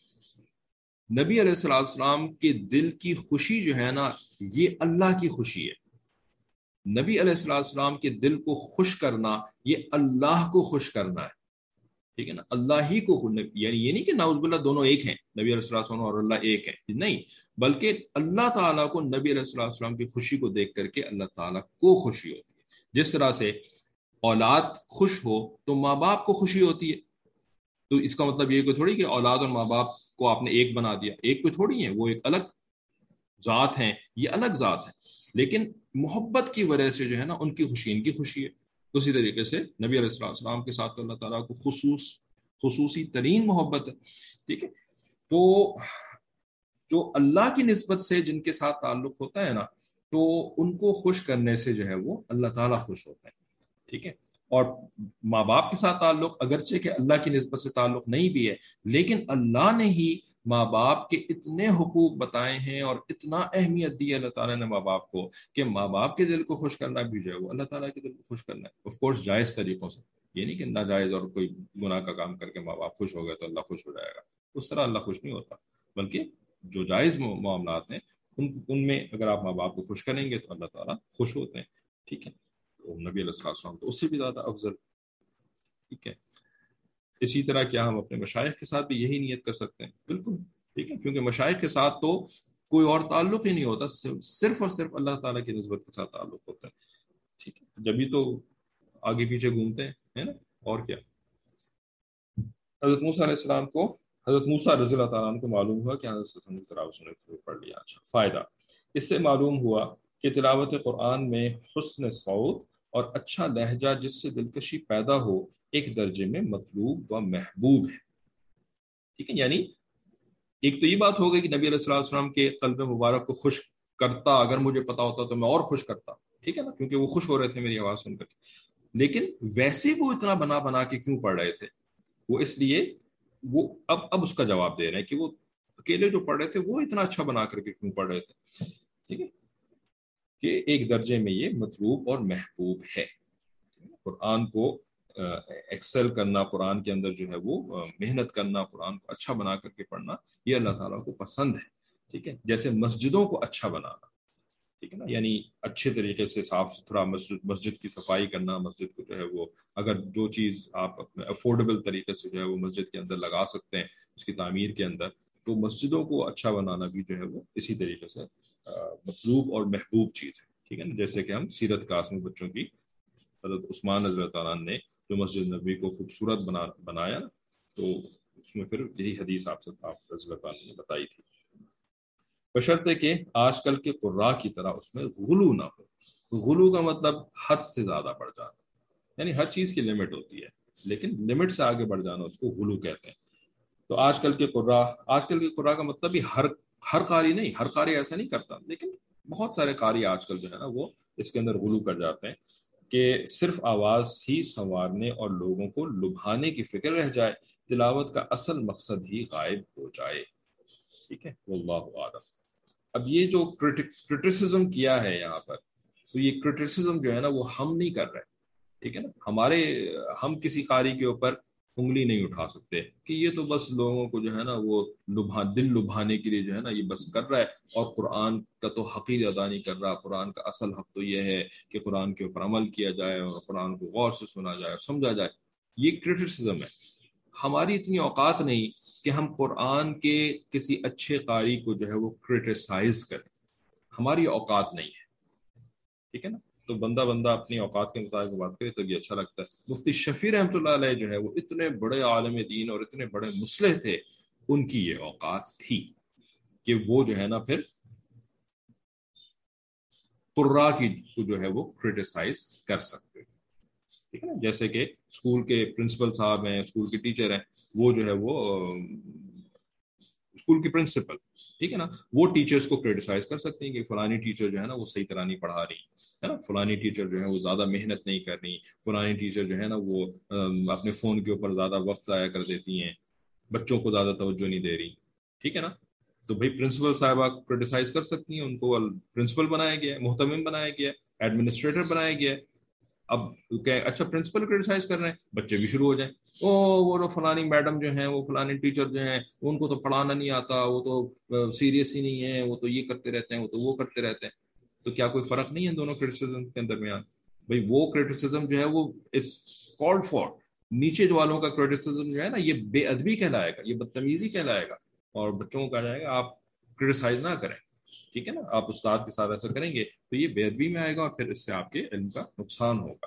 نبی علیہ السلام کے دل کی خوشی جو ہے نا، یہ اللہ کی خوشی ہے۔ نبی علیہ السلام کے دل کو خوش کرنا یہ اللہ کو خوش کرنا ہے۔ ٹھیک ہے نا، اللہ ہی کو، یعنی یہ نہیں کہ نعوذ باللہ دونوں ایک ہیں، نبی علیہ السلام اور اللہ ایک ہے، نہیں، بلکہ اللہ تعالیٰ کو نبی علیہ السلام کی خوشی کو دیکھ کر کے اللہ تعالیٰ کو خوشی ہوتی ہے۔ جس طرح سے اولاد خوش ہو تو ماں باپ کو خوشی ہوتی ہے، تو اس کا مطلب یہ کوئی تھوڑی کہ اولاد اور ماں باپ کو آپ نے ایک بنا دیا، ایک کوئی تھوڑی ہے، وہ ایک الگ ذات ہیں، یہ الگ ذات ہے، لیکن محبت کی وجہ سے جو ہے نا ان کی خوشی ان کی خوشی ہے۔ اسی طریقے سے نبی علیہ السلام کے ساتھ اللہ تعالیٰ کو خصوصی ترین محبت ہے۔ ٹھیک ہے، تو جو اللہ کی نسبت سے جن کے ساتھ تعلق ہوتا ہے نا، تو ان کو خوش کرنے سے جو ہے وہ اللہ تعالیٰ خوش ہوتا ہے۔ ٹھیک ہے، اور ماں باپ کے ساتھ تعلق اگرچہ کہ اللہ کی نسبت سے تعلق نہیں بھی ہے، لیکن اللہ نے ہی ماں باپ کے اتنے حقوق بتائے ہیں اور اتنا اہمیت دی اللہ تعالیٰ نے ماں باپ کو کہ ماں باپ کے دل کو خوش کرنا بھی جو ہے وہ اللہ تعالیٰ کے دل کو خوش کرنا ہے، آف کورس جائز طریقوں سے، یہ نہیں کہ ناجائز اور کوئی گناہ کا کام کر کے ماں باپ خوش ہو گئے تو اللہ خوش ہو جائے گا، اس طرح اللہ خوش نہیں ہوتا، بلکہ جو جائز معاملات ہیں ان میں اگر آپ ماں باپ کو خوش کریں گے تو اللہ تعالیٰ خوش ہوتے ہیں۔ ٹھیک ہے، تو نبی علیہ السلام تو اس سے بھی زیادہ افضل۔ ٹھیک ہے، اسی طرح کیا ہم اپنے مشائخ کے ساتھ بھی یہی نیت کر سکتے ہیں؟ بالکل، ٹھیک ہے، کیونکہ مشائخ کے ساتھ تو کوئی اور تعلق ہی نہیں ہوتا، صرف اور صرف اللہ تعالیٰ کی نسبت کے ساتھ تعلق ہوتا ہے۔ ٹھیک ہے، جبھی تو آگے پیچھے گھومتے ہیں نا، اور کیا۔ حضرت موسیٰ علیہ السلام کو، حضرت موسیٰ رضی اللہ تعالیٰ عنہ کو معلوم ہوا کہ حضرت صلی اللہ علیہ وسلم نے پڑھ لیا۔ اچھا، فائدہ اس سے معلوم ہوا کہ تلاوت قرآن میں حسن صوت اور اچھا لہجہ جس سے دلکشی پیدا ہو ایک درجے میں مطلوب و محبوب ہے۔ ٹھیک ہے، یعنی ایک تو یہ بات ہو گئی کہ نبی علیہ السلام کے قلب مبارک کو خوش کرتا، اگر مجھے پتا ہوتا تو میں اور خوش کرتا، ٹھیک ہے نا، کیونکہ وہ خوش ہو رہے تھے میری آواز سن کر کے۔ لیکن ویسے وہ اتنا بنا کے کیوں پڑھ رہے تھے؟ وہ اس لیے، وہ اب اس کا جواب دے رہے ہیں کہ وہ اکیلے جو پڑھ رہے تھے وہ اتنا اچھا بنا کر کے کیوں پڑھ رہے تھے؟ ٹھیک ہے، کہ ایک درجے میں یہ مطلوب اور محبوب ہے۔ قرآن کو ایکسل کرنا، قرآن کے اندر جو ہے وہ محنت کرنا، قرآن کو اچھا بنا کر کے پڑھنا، یہ اللہ تعالیٰ کو پسند ہے۔ ٹھیک ہے، جیسے مسجدوں کو اچھا بنانا، ٹھیک ہے نا، یعنی اچھے طریقے سے صاف ستھرا مسجد کی صفائی کرنا، مسجد کو جو ہے وہ اگر جو چیز آپ اپنے افورڈیبل طریقے سے جو ہے وہ مسجد کے اندر لگا سکتے ہیں اس کی تعمیر کے اندر، تو مسجدوں کو اچھا بنانا بھی جو ہے وہ اسی طریقے سے مطلوب اور محبوب چیز ہے۔ ٹھیک ہے نا، جیسے کہ ہم سیرت کلاس میں بچوں کی حضرت عثمان رضی اللہ تعالیٰ نے جو مسجد نبوی کو خوبصورت بنایا، تو اس میں پھر یہی حدیث آپ رضی اللہ تعالیٰ نے بتائی تھی، بشرطے کہ آج کل کے قراء کی طرح اس میں غلو نہ ہو۔ غلو کا مطلب حد سے زیادہ بڑھ جانا، یعنی ہر چیز کی لمٹ ہوتی ہے، لیکن لمٹ سے آگے بڑھ جانا اس کو غلو کہتے ہیں۔ تو آج کل کے قراء کا مطلب بھی ہر قاری نہیں، ہر قاری ایسا نہیں کرتا، لیکن بہت سارے قاری آج کل جو ہے نا وہ اس کے اندر غلو کر جاتے ہیں کہ صرف آواز ہی سنوارنے اور لوگوں کو لبھانے کی فکر رہ جائے، تلاوت کا اصل مقصد ہی غائب ہو جائے۔ ٹھیک ہے، واللہ اعلم۔ اب یہ جو کرٹیسزم کیا ہے یہاں پر، تو یہ کرٹیسزم جو ہے نا وہ ہم نہیں کر رہے، ٹھیک ہے نا، ہم کسی قاری کے اوپر انگلی نہیں اٹھا سکتے کہ یہ تو بس لوگوں کو جو ہے نا وہ دل لبھانے کے لیے جو ہے نا یہ بس کر رہا ہے، اور قرآن کا تو حق ہی ادا نہیں کر رہا۔ قرآن کا اصل حق تو یہ ہے کہ قرآن کے اوپر عمل کیا جائے اور قرآن کو غور سے سنا جائے اور سمجھا جائے۔ یہ کرٹیسزم ہے۔ ہماری اتنی اوقات نہیں کہ ہم قرآن کے کسی اچھے قاری کو جو ہے وہ کرٹیسائز کریں، ہماری اوقات نہیں ہے، ٹھیک ہے نا۔ تو بندہ اپنی اوقات کے مطابق بات کرے تو یہ اچھا لگتا ہے۔ مفتی شفیع رحمۃ اللہ علیہ جو ہے وہ اتنے بڑے عالم دین اور اتنے بڑے مصلح تھے، ان کی یہ اوقات تھی کہ وہ جو ہے نا پھر قرا کی جو ہے وہ کرٹیسائز کر سکتے تھے، ٹھیک ہے نا۔ جیسے کہ اسکول کے پرنسپل صاحب ہیں، اسکول کے ٹیچر ہیں، وہ جو ہے وہ اسکول کی پرنسپل، ٹھیک ہے نا، وہ ٹیچرز کو کرٹیسائز کر سکتے ہیں کہ فلانی ٹیچر جو ہے نا وہ صحیح طرح نہیں پڑھا رہی ہے نا، فلانی ٹیچر جو ہے وہ زیادہ محنت نہیں کر رہی، فلانی ٹیچر جو ہے نا وہ اپنے فون کے اوپر زیادہ وقت ضائع کر دیتی ہیں، بچوں کو زیادہ توجہ نہیں دے رہی، ٹھیک ہے نا۔ تو بھائی پرنسپل صاحبہ کرٹیسائز کر سکتی ہیں، ان کو پرنسپل بنایا گیا ہے، محتمم بنایا گیا ہے، ایڈمنسٹریٹر بنایا گیا ہے۔ اب اچھا پرنسپل کرٹیسائز کر رہے ہیں، بچے بھی شروع ہو جائیں، وہ جو فلانی میڈم جو ہیں، وہ فلانی ٹیچر جو ہیں، ان کو تو پڑھانا نہیں آتا، وہ تو سیریس ہی نہیں ہے، وہ تو یہ کرتے رہتے ہیں، وہ تو وہ کرتے رہتے ہیں۔ تو کیا کوئی فرق نہیں ہے دونوں کرٹیسزم کے درمیان؟ بھائی وہ کرٹیسزم جو ہے وہ اس کالڈ فار، نیچے والوں کا کرٹیسزم جو ہے نا یہ بے ادبی کہلائے گا، یہ بدتمیزی کہلائے گا، اور بچوں کو کہا جائے گا آپ کرٹیسائز نہ کریں، ٹھیک ہے نا۔ آپ استاد کے ساتھ ایسا کریں گے تو یہ بے ادبی میں آئے گا، اور پھر اس سے آپ کے علم کا نقصان ہوگا۔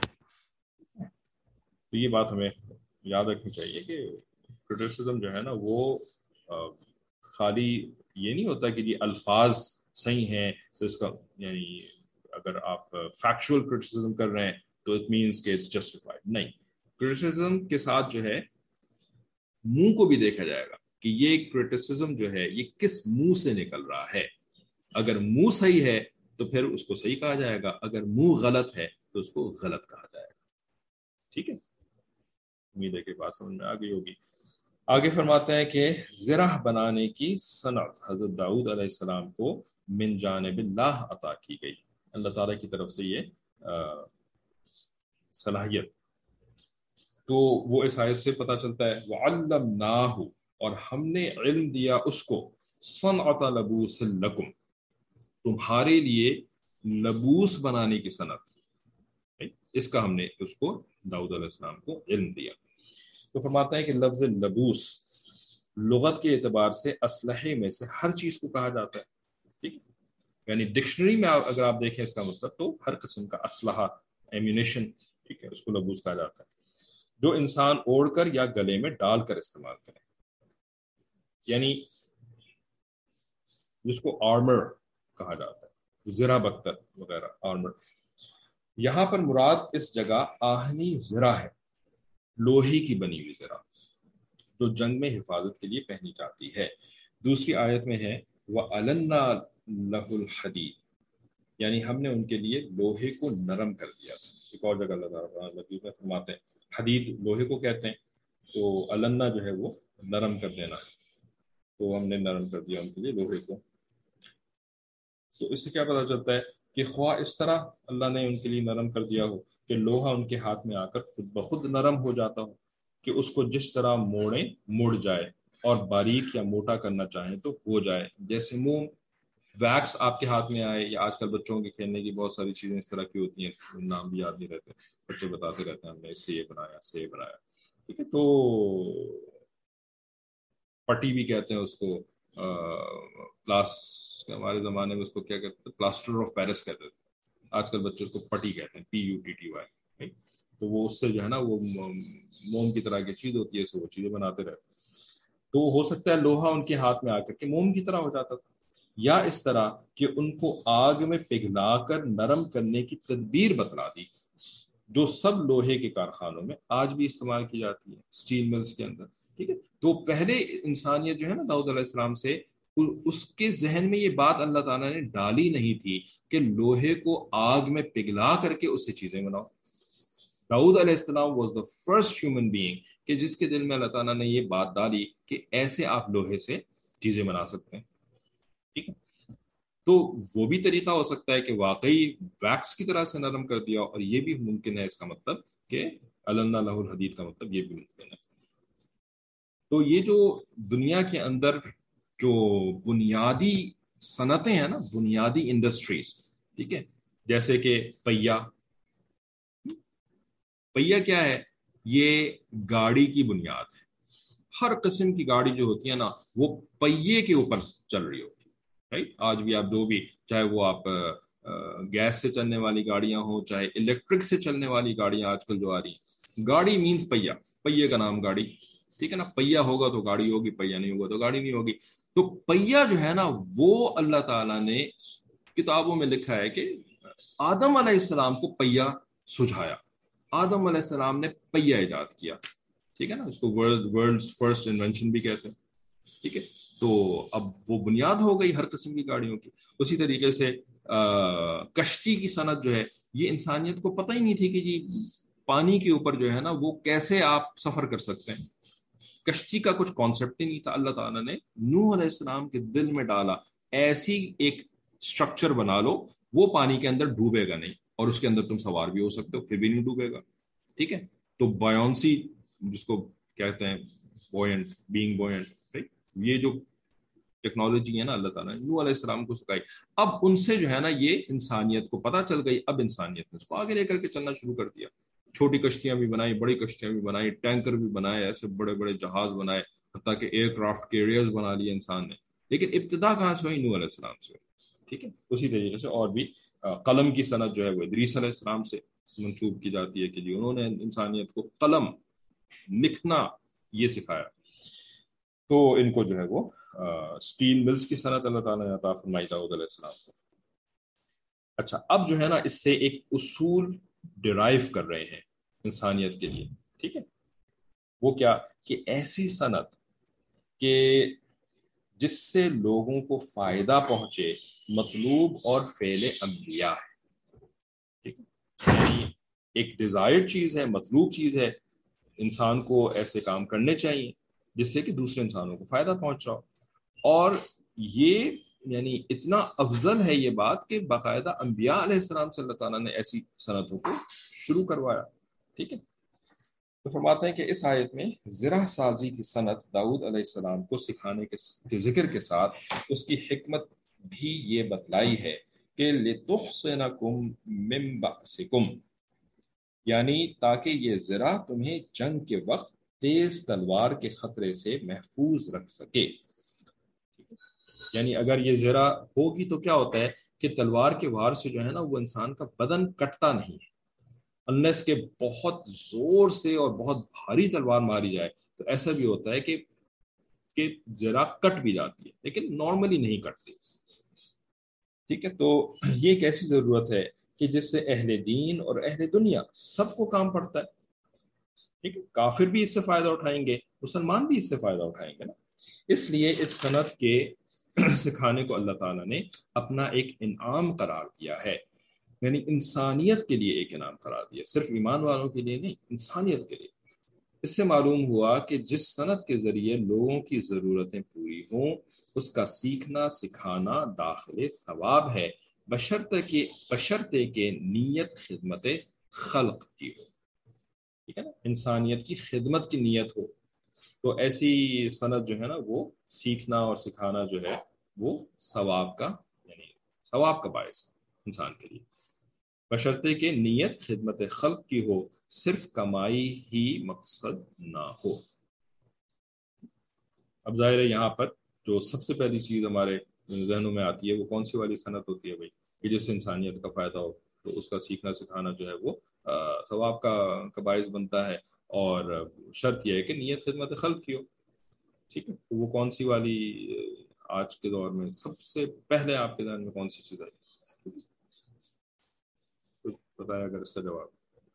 تو یہ بات ہمیں یاد رکھنی چاہیے کہ کرٹیسزم جو ہے نا وہ خالی یہ نہیں ہوتا کہ یہ الفاظ صحیح ہیں تو اس کا یعنی اگر آپ فیکچوئل کرٹیسزم کر رہے ہیں تو اٹ مینس کہ اٹس جسٹیفائڈ، نہیں۔ کرٹیسزم کے ساتھ جو ہے منہ کو بھی دیکھا جائے گا کہ یہ کرٹیسزم جو ہے یہ کس منہ سے نکل رہا ہے۔ اگر منہ صحیح ہے تو پھر اس کو صحیح کہا جائے گا، اگر منہ غلط ہے تو اس کو غلط کہا جائے گا، ٹھیک ہے۔ امید ہے کہ بات سمجھ میں آ گئی ہوگی۔ آگے فرماتے ہیں کہ زرہ بنانے کی صنعت حضرت داؤد علیہ السلام کو من جانب اللہ عطا کی گئی، اللہ تعالیٰ کی طرف سے یہ صلاحیت۔ تو وہ اس آیت سے پتہ چلتا ہے وَعَلَّمْنَاهُ، اور ہم نے علم دیا اس کو، صنعت لبوس لکم، تمہارے لیے لبوس بنانے کی صنعت، اس کا ہم نے اس کو داؤد علیہ السلام کو علم دیا۔ تو فرماتا ہے کہ لفظ لبوس لغت کے اعتبار سے اسلحے میں سے ہر چیز کو کہا جاتا ہے، ٹھیک ہے، یعنی ڈکشنری میں اگر آپ دیکھیں اس کا مطلب تو ہر قسم کا اسلحہ، ایمونیشن، ٹھیک ہے، اس کو لبوس کہا جاتا ہے، جو انسان اوڑھ کر یا گلے میں ڈال کر استعمال کرے، یعنی جس کو آرمر کہا جاتا ہے، زرہ بختر وغیرہ آرمر۔ یہاں پر مراد اس جگہ آہنی زرہ ہے، لوہے کی بنی ہوئی زرہ جو جنگ میں حفاظت کے لیے پہنی جاتی ہے۔ دوسری آیت میں ہے وَأَلَنَّا لَهُ الْحَدِيدَ، یعنی ہم نے ان کے لیے لوہے کو نرم کر دیا تھا۔ ایک اور جگہ اللہ تعالیٰ میں فرماتے ہیں حدید لوہے کو کہتے ہیں، تو النا جو ہے وہ نرم کر دینا ہے، تو ہم نے نرم کر دیا ان کے لیے لوہے کو۔ تو اس سے کیا پتہ چلتا ہے کہ خواہ اس طرح اللہ نے ان کے لیے نرم کر دیا ہو کہ لوہا ان کے ہاتھ میں آ کر خود بخود نرم ہو جاتا ہو، کہ اس کو جس طرح موڑیں مڑ جائے، اور باریک یا موٹا کرنا چاہیں تو ہو جائے، جیسے موم ویکس آپ کے ہاتھ میں آئے، یا آج کل بچوں کے کھیلنے کی بہت ساری چیزیں اس طرح کی ہوتی ہیں، نام بھی یاد نہیں رہتے، بچے بتاتے رہتے ہیں ہم نے اس سے یہ بنایا، اس سے یہ بنایا، ٹھیک ہے۔ تو پٹی بھی کہتے ہیں اس کو، ہمارے زمانے میں اس کو کیا کہتے ہیں، پلاسٹر آف پیرس کہتے تھے، آج کل بچے اس کو پٹی کہتے ہیں، PUTTY، تو وہ اس سے جو ہے نا وہ موم کی طرح کی چیز ہوتی ہے، اس سے وہ چیزیں بناتے رہتے ہیں۔ تو ہو سکتا ہے لوہا ان کے ہاتھ میں آ کر کے موم کی طرح ہو جاتا تھا، یا اس طرح کہ ان کو آگ میں پگھلا کر نرم کرنے کی تدبیر بتلا دی، جو سب لوہے کے کارخانوں میں آج بھی استعمال کی جاتی ہے، اسٹیل ملز کے اندر، ٹھیک ہے۔ تو پہلے انسانیت جو ہے نا داؤد علیہ السلام سے، اس کے ذہن میں یہ بات اللہ تعالیٰ نے ڈالی نہیں تھی کہ لوہے کو آگ میں پگھلا کر کے اس سے چیزیں بناؤ۔ داؤد علیہ السلام was the first human being کہ جس کے دل میں اللہ تعالیٰ نے یہ بات ڈالی کہ ایسے آپ لوہے سے چیزیں بنا سکتے ہیں، ٹھیک ہے۔ تو وہ بھی طریقہ ہو سکتا ہے کہ واقعی ویکس کی طرح سے نرم کر دیا، اور یہ بھی ممکن ہے اس کا مطلب کہ अलन्ना लहुल हदीद का मतलब ये भी मुमकिन है। तो ये जो दुनिया के अंदर जो बुनियादी सनतें हैं ना, बुनियादी इंडस्ट्रीज, ठीक है, जैसे कि पहिया, पहिया क्या है, ये गाड़ी की बुनियाद है। हर किस्म की गाड़ी जो होती है ना वो पहिए के ऊपर चल रही होती है, राइट। आज भी आप जो भी, चाहे वो आप गैस से चलने वाली गाड़ियां हो, चाहे इलेक्ट्रिक से चलने वाली गाड़ियां आजकल जो आ रही हैं, गाड़ी मीन्स पहिया, पहिए का नाम गाड़ी, ठीक है ना। पहिया होगा तो गाड़ी होगी, पहिया नहीं होगा तो गाड़ी नहीं होगी। तो पहिया जो है ना वो अल्लाह ताला ने किताबों में लिखा है कि आदम अलैहिस्सलाम को पहिया सुझाया, आदम अलैहिस्सलाम ने पहिया इजाद किया, ठीक है ना। इसको वर्ल्ड फर्स्ट इन्वेंशन भी कहते हैं, ठीक है। तो अब वो बुनियाद हो गई हर किस्म की गाड़ियों की। उसी तरीके से कश्ती की सनत जो है, ये इंसानियत को पता ही नहीं थी कि जी पानी के ऊपर जो है ना वो कैसे आप सफर कर सकते हैं। कश्ती का कुछ कॉन्सेप्ट ही नहीं था। अल्लाह ताला ने नूह अलैहिस्सलाम के दिल में डाला, ऐसी एक स्ट्रक्चर बना लो वो पानी के अंदर डूबेगा नहीं, और उसके अंदर तुम सवार भी हो सकते हो, फिर भी नहीं डूबेगा, ठीक है। तो बायोंसी जिसको कहते हैं, बोयंट, बीइंग बोयंट, राइट, ये जो टेक्नोलॉजी है ना अल्लाह ताला ने नूह अलैहिस्सलाम को सिखाई। अब उनसे जो है ना ये इंसानियत को पता चल गई, अब इंसानियत ने उसको आगे लेकर के चलना शुरू कर दिया। छोटी कश्तियां भी बनाई, बड़ी कश्तियां भी बनाई, टैंकर भी बनाए, ऐसे बड़े बड़े जहाज बनाए, हत्ता कि एयरक्राफ्ट कैरियर्स बना लिए इंसान ने। लेकिन इब्तिदा कहाँ से हुई? नूह अलैहिस्सलाम से हुई, ठीक है। उसी तरीके से और भी कलम की सनत जो है वो इदरीस अलैहिस्सलाम से मंसूब की जाती है कि जी उन्होंने इंसानियत को कलम, लिखना, ये सिखाया। तो इनको जो है वो स्टील मिल्स की सनत अल्लाह ताला ने अता फरमाई दाऊद अलैहिस्सलाम को। अच्छा, अब जो है ना इससे एक उसूल डिराइव कर रहे हैं इंसानियत के लिए, ठीक है। वो क्या कि ऐसी सनत के जिससे लोगों को फायदा पहुंचे, मतलूब और फेले अंबिया है, ठीक है। यानी एक डिजायर्ड चीज है, मतलूब चीज है, इंसान को ऐसे काम करने चाहिए जिससे कि दूसरे इंसानों को फायदा पहुंच रहा हो। और ये यानी इतना अफजल है ये बात कि बाकायदा अंबिया अलैहिस्सलाम से अल्लाह ताला ने ऐसी सनतों को शुरू करवाया, ठीक है। तो फरमाते हैं कि इस आयत में ज़रा साजी की सनत दाऊद अलैहिस्सलाम को सिखाने के जिक्र के साथ उसकी हिकमत भी ये बतलाई है कि लितुहसिनकुम मिन बअसिकुम, यानी ताकि ये ज़रा तुम्हें जंग के वक्त तेज तलवार के खतरे से महफूज रख सके। यानी अगर ये ज़रा होगी तो क्या होता है कि तलवार के वार से जो है ना वो इंसान का बदन कटता नहीं है, अनलेस के बहुत जोर से और बहुत भारी तलवार मारी जाए तो ऐसा भी होता है कि जरा कट भी जाती है, लेकिन नॉर्मली नहीं कटती, ठीक है। तो ये एक ऐसी जरूरत है कि जिससे अहले दीन और अहले दुनिया सबको काम पड़ता है, ठीक है। काफिर भी इससे फायदा उठाएंगे, मुसलमान भी इससे फायदा उठाएंगे ना। इसलिए इस सनत के सिखाने को अल्लाह ताला ने अपना एक इनाम करार दिया है, यानी इंसानियत के लिए एक इनाम करार दिया, सिर्फ ईमान वालों के लिए नहीं, इंसानियत के लिए। इससे मालूम हुआ कि जिस सनत के जरिए लोगों की जरूरतें पूरी हों उसका सीखना सिखाना दाखिले सवाब है, बशर्ते के नीयत खिदमत खल्क की हो, ठीक है ना, इंसानियत की खिदमत की नीयत हो। तो ऐसी सनत जो है ना वो सीखना और सिखाना जो है वो सवाब का, यानी सवाब का बायस है इंसान के लिए, बशर्ते के नीयत खिदमत खल्क की हो, सिर्फ कमाई ही मकसद ना हो। अब जाहिर है यहाँ पर जो सबसे पहली चीज हमारे जहनों में आती है वो कौन सी वाली सनत होती है भाई, कि जिससे इंसानियत का फायदा हो, तो उसका सीखना सिखाना जो है वो सवाब का बायस बनता है। और शर्त यह है कि नीयत खिदमत खल्क की हो, ठीक है। तो वो कौन सी वाली आज के दौर में सबसे पहले आपके ध्यान में कौन सी चीज आई? कुछ बताया अगर इसका जवाब।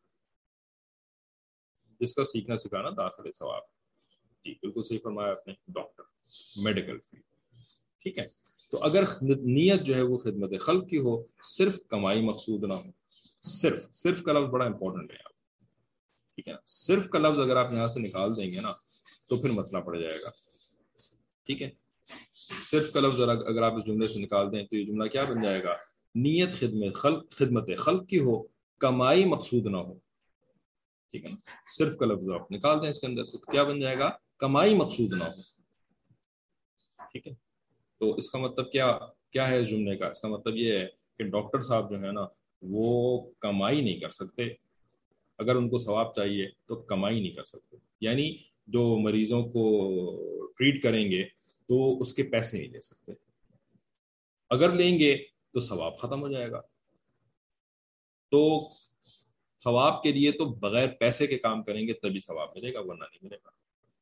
जिसका सीखना सिखाना दाखिल सवाब, जी बिल्कुल सही फरमाया आपने, डॉक्टर, मेडिकल फील्ड, ठीक है। तो अगर नीयत जो है वो खिदमत खल्क की हो, सिर्फ कमाई मकसूद ना हो, सिर्फ सिर्फ का लफ्ज बड़ा इंपॉर्टेंट है, ठीक है ना। सिर्फ का लफ्ज अगर आप यहाँ से निकाल देंगे ना तो फिर मसला पड़ जाएगा, ठीक है। सिर्फ का लफ्ज अगर आप इस जुमले से निकाल दें तो ये जुमला क्या बन जाएगा? नीयत खिदमत खल्क की हो, कमाई मकसूद ना हो, ٹھیک ہے نا, صرف کا لفظ آپ نکال دیں اس کے اندر سے, کیا بن جائے گا, کمائی مقصود نہ ہو. ٹھیک ہے, تو اس کا مطلب کیا ہے اس جملے کا؟ اس کا مطلب یہ ہے کہ ڈاکٹر صاحب جو ہے نا وہ کمائی نہیں کر سکتے, اگر ان کو ثواب چاہیے تو کمائی نہیں کر سکتے. یعنی جو مریضوں کو ٹریٹ کریں گے تو اس کے پیسے نہیں لے سکتے, اگر لیں گے تو ثواب ختم ہو جائے گا. تو ثواب کے لیے تو بغیر پیسے کے کام کریں گے تبھی ثواب ملے گا, ورنہ نہیں ملے گا.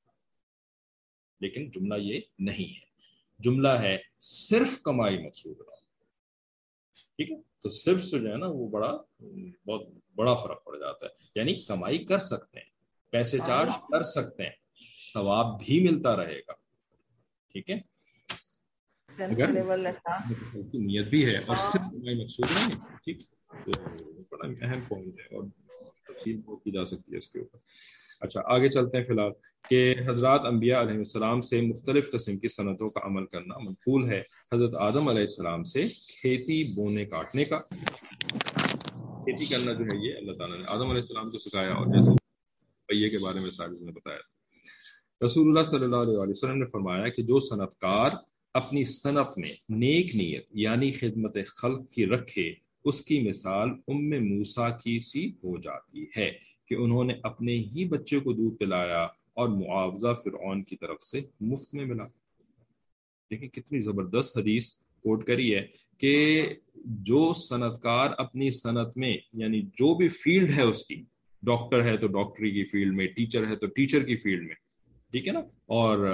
لیکن جملہ یہ نہیں ہے, جملہ ہے صرف کمائی مقصود ہے. ٹھیک ہے, تو صرف سے جو ہے نا وہ بہت بڑا فرق پڑ جاتا ہے. یعنی کمائی کر سکتے ہیں, پیسے چارج کر سکتے ہیں, ثواب بھی ملتا رہے گا. ٹھیک ہے, اگر کی نیت بھی ہے اور صرف کمائی مقصود نہیں ہے. ٹھیک, تو بڑا اہم پوائنٹ ہے اور تفصیل کی جا سکتی ہے اس کے اوپر. اچھا آگے چلتے ہیں. فی الحال کہ حضرات انبیاء علیہ السلام سے مختلف قسم کی صنعتوں کا عمل کرنا منقول ہے. حضرت آدم علیہ السلام سے کھیتی بونے کاٹنے کا, کھیتی کرنا جو ہے یہ اللہ تعالیٰ نے آدم علیہ السلام کو سکھایا, اور جیسے پہیے کے بارے میں سارے نے بتایا. رسول اللہ صلی اللہ علیہ وسلم نے فرمایا کہ جو صنعت کار اپنی صنعت میں نیک نیت یعنی خدمت خلق کی رکھے, اس کی مثال موسیٰ کی سی ہو جاتی ہے کہ انہوں نے اپنے ہی بچے کو دودھ پلایا اور معاوضہ فرعون کی طرف سے مفت میں ملا. دیکھیں کتنی زبردست حدیث کوٹ کری ہے کہ جو صنعت کار اپنی صنعت میں, یعنی جو بھی فیلڈ ہے اس کی, ڈاکٹر ہے تو ڈاکٹری کی فیلڈ میں, ٹیچر ہے تو ٹیچر کی فیلڈ میں, ٹھیک ہے نا, اور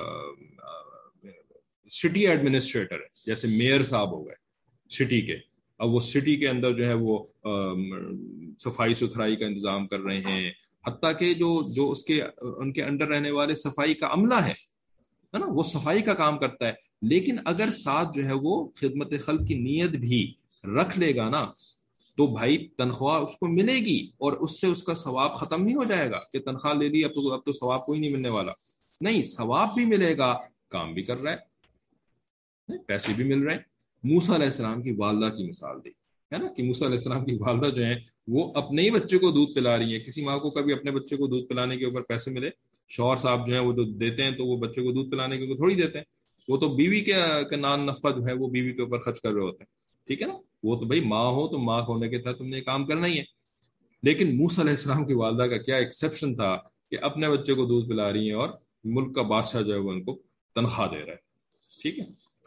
سٹی ایڈمنسٹریٹر ہے, جیسے میئر صاحب ہو گئے سٹی کے, اب وہ سٹی کے اندر جو ہے وہ صفائی ستھرائی کا انتظام کر رہے ہیں, حتیٰ کہ جو اس کے ان کے انڈر رہنے والے صفائی کا عملہ ہے نا, وہ صفائی کا کام کرتا ہے. لیکن اگر ساتھ جو ہے وہ خدمت خلق کی نیت بھی رکھ لے گا نا, تو بھائی تنخواہ اس کو ملے گی, اور اس سے اس کا ثواب ختم نہیں ہو جائے گا کہ تنخواہ لے لی اب تو ثواب کوئی نہیں ملنے والا. نہیں, ثواب بھی ملے گا, کام بھی کر رہا ہے, پیسے بھی مل رہے ہیں. موسیٰ علیہ السلام کی والدہ کی مثال دی ہے نا, کہ موسیٰ علیہ السلام کی والدہ جو ہیں وہ اپنے ہی بچے کو دودھ پلا رہی ہیں. کسی ماں کو کبھی اپنے بچے کو دودھ پلانے کے اوپر پیسے ملے؟ شوہر صاحب جو ہیں وہ جو دیتے ہیں تو وہ بچے کو دودھ پلانے کے اوپر تھوڑی دیتے ہیں, وہ تو بیوی کے نان نفقہ جو ہے وہ بیوی کے اوپر خرچ کر رہے ہوتے ہیں. ٹھیک ہے نا, وہ تو بھائی ماں ہو تو ماں ہونے کے تحت تم نے کام کرنا ہی ہے. لیکن موسیٰ علیہ السلام کی والدہ کا کیا ایکسیپشن تھا کہ اپنے بچے کو دودھ پلا رہی ہیں اور ملک کا بادشاہ جو ہے وہ ان کو تنخواہ دے رہا ہے. ٹھیک ہے,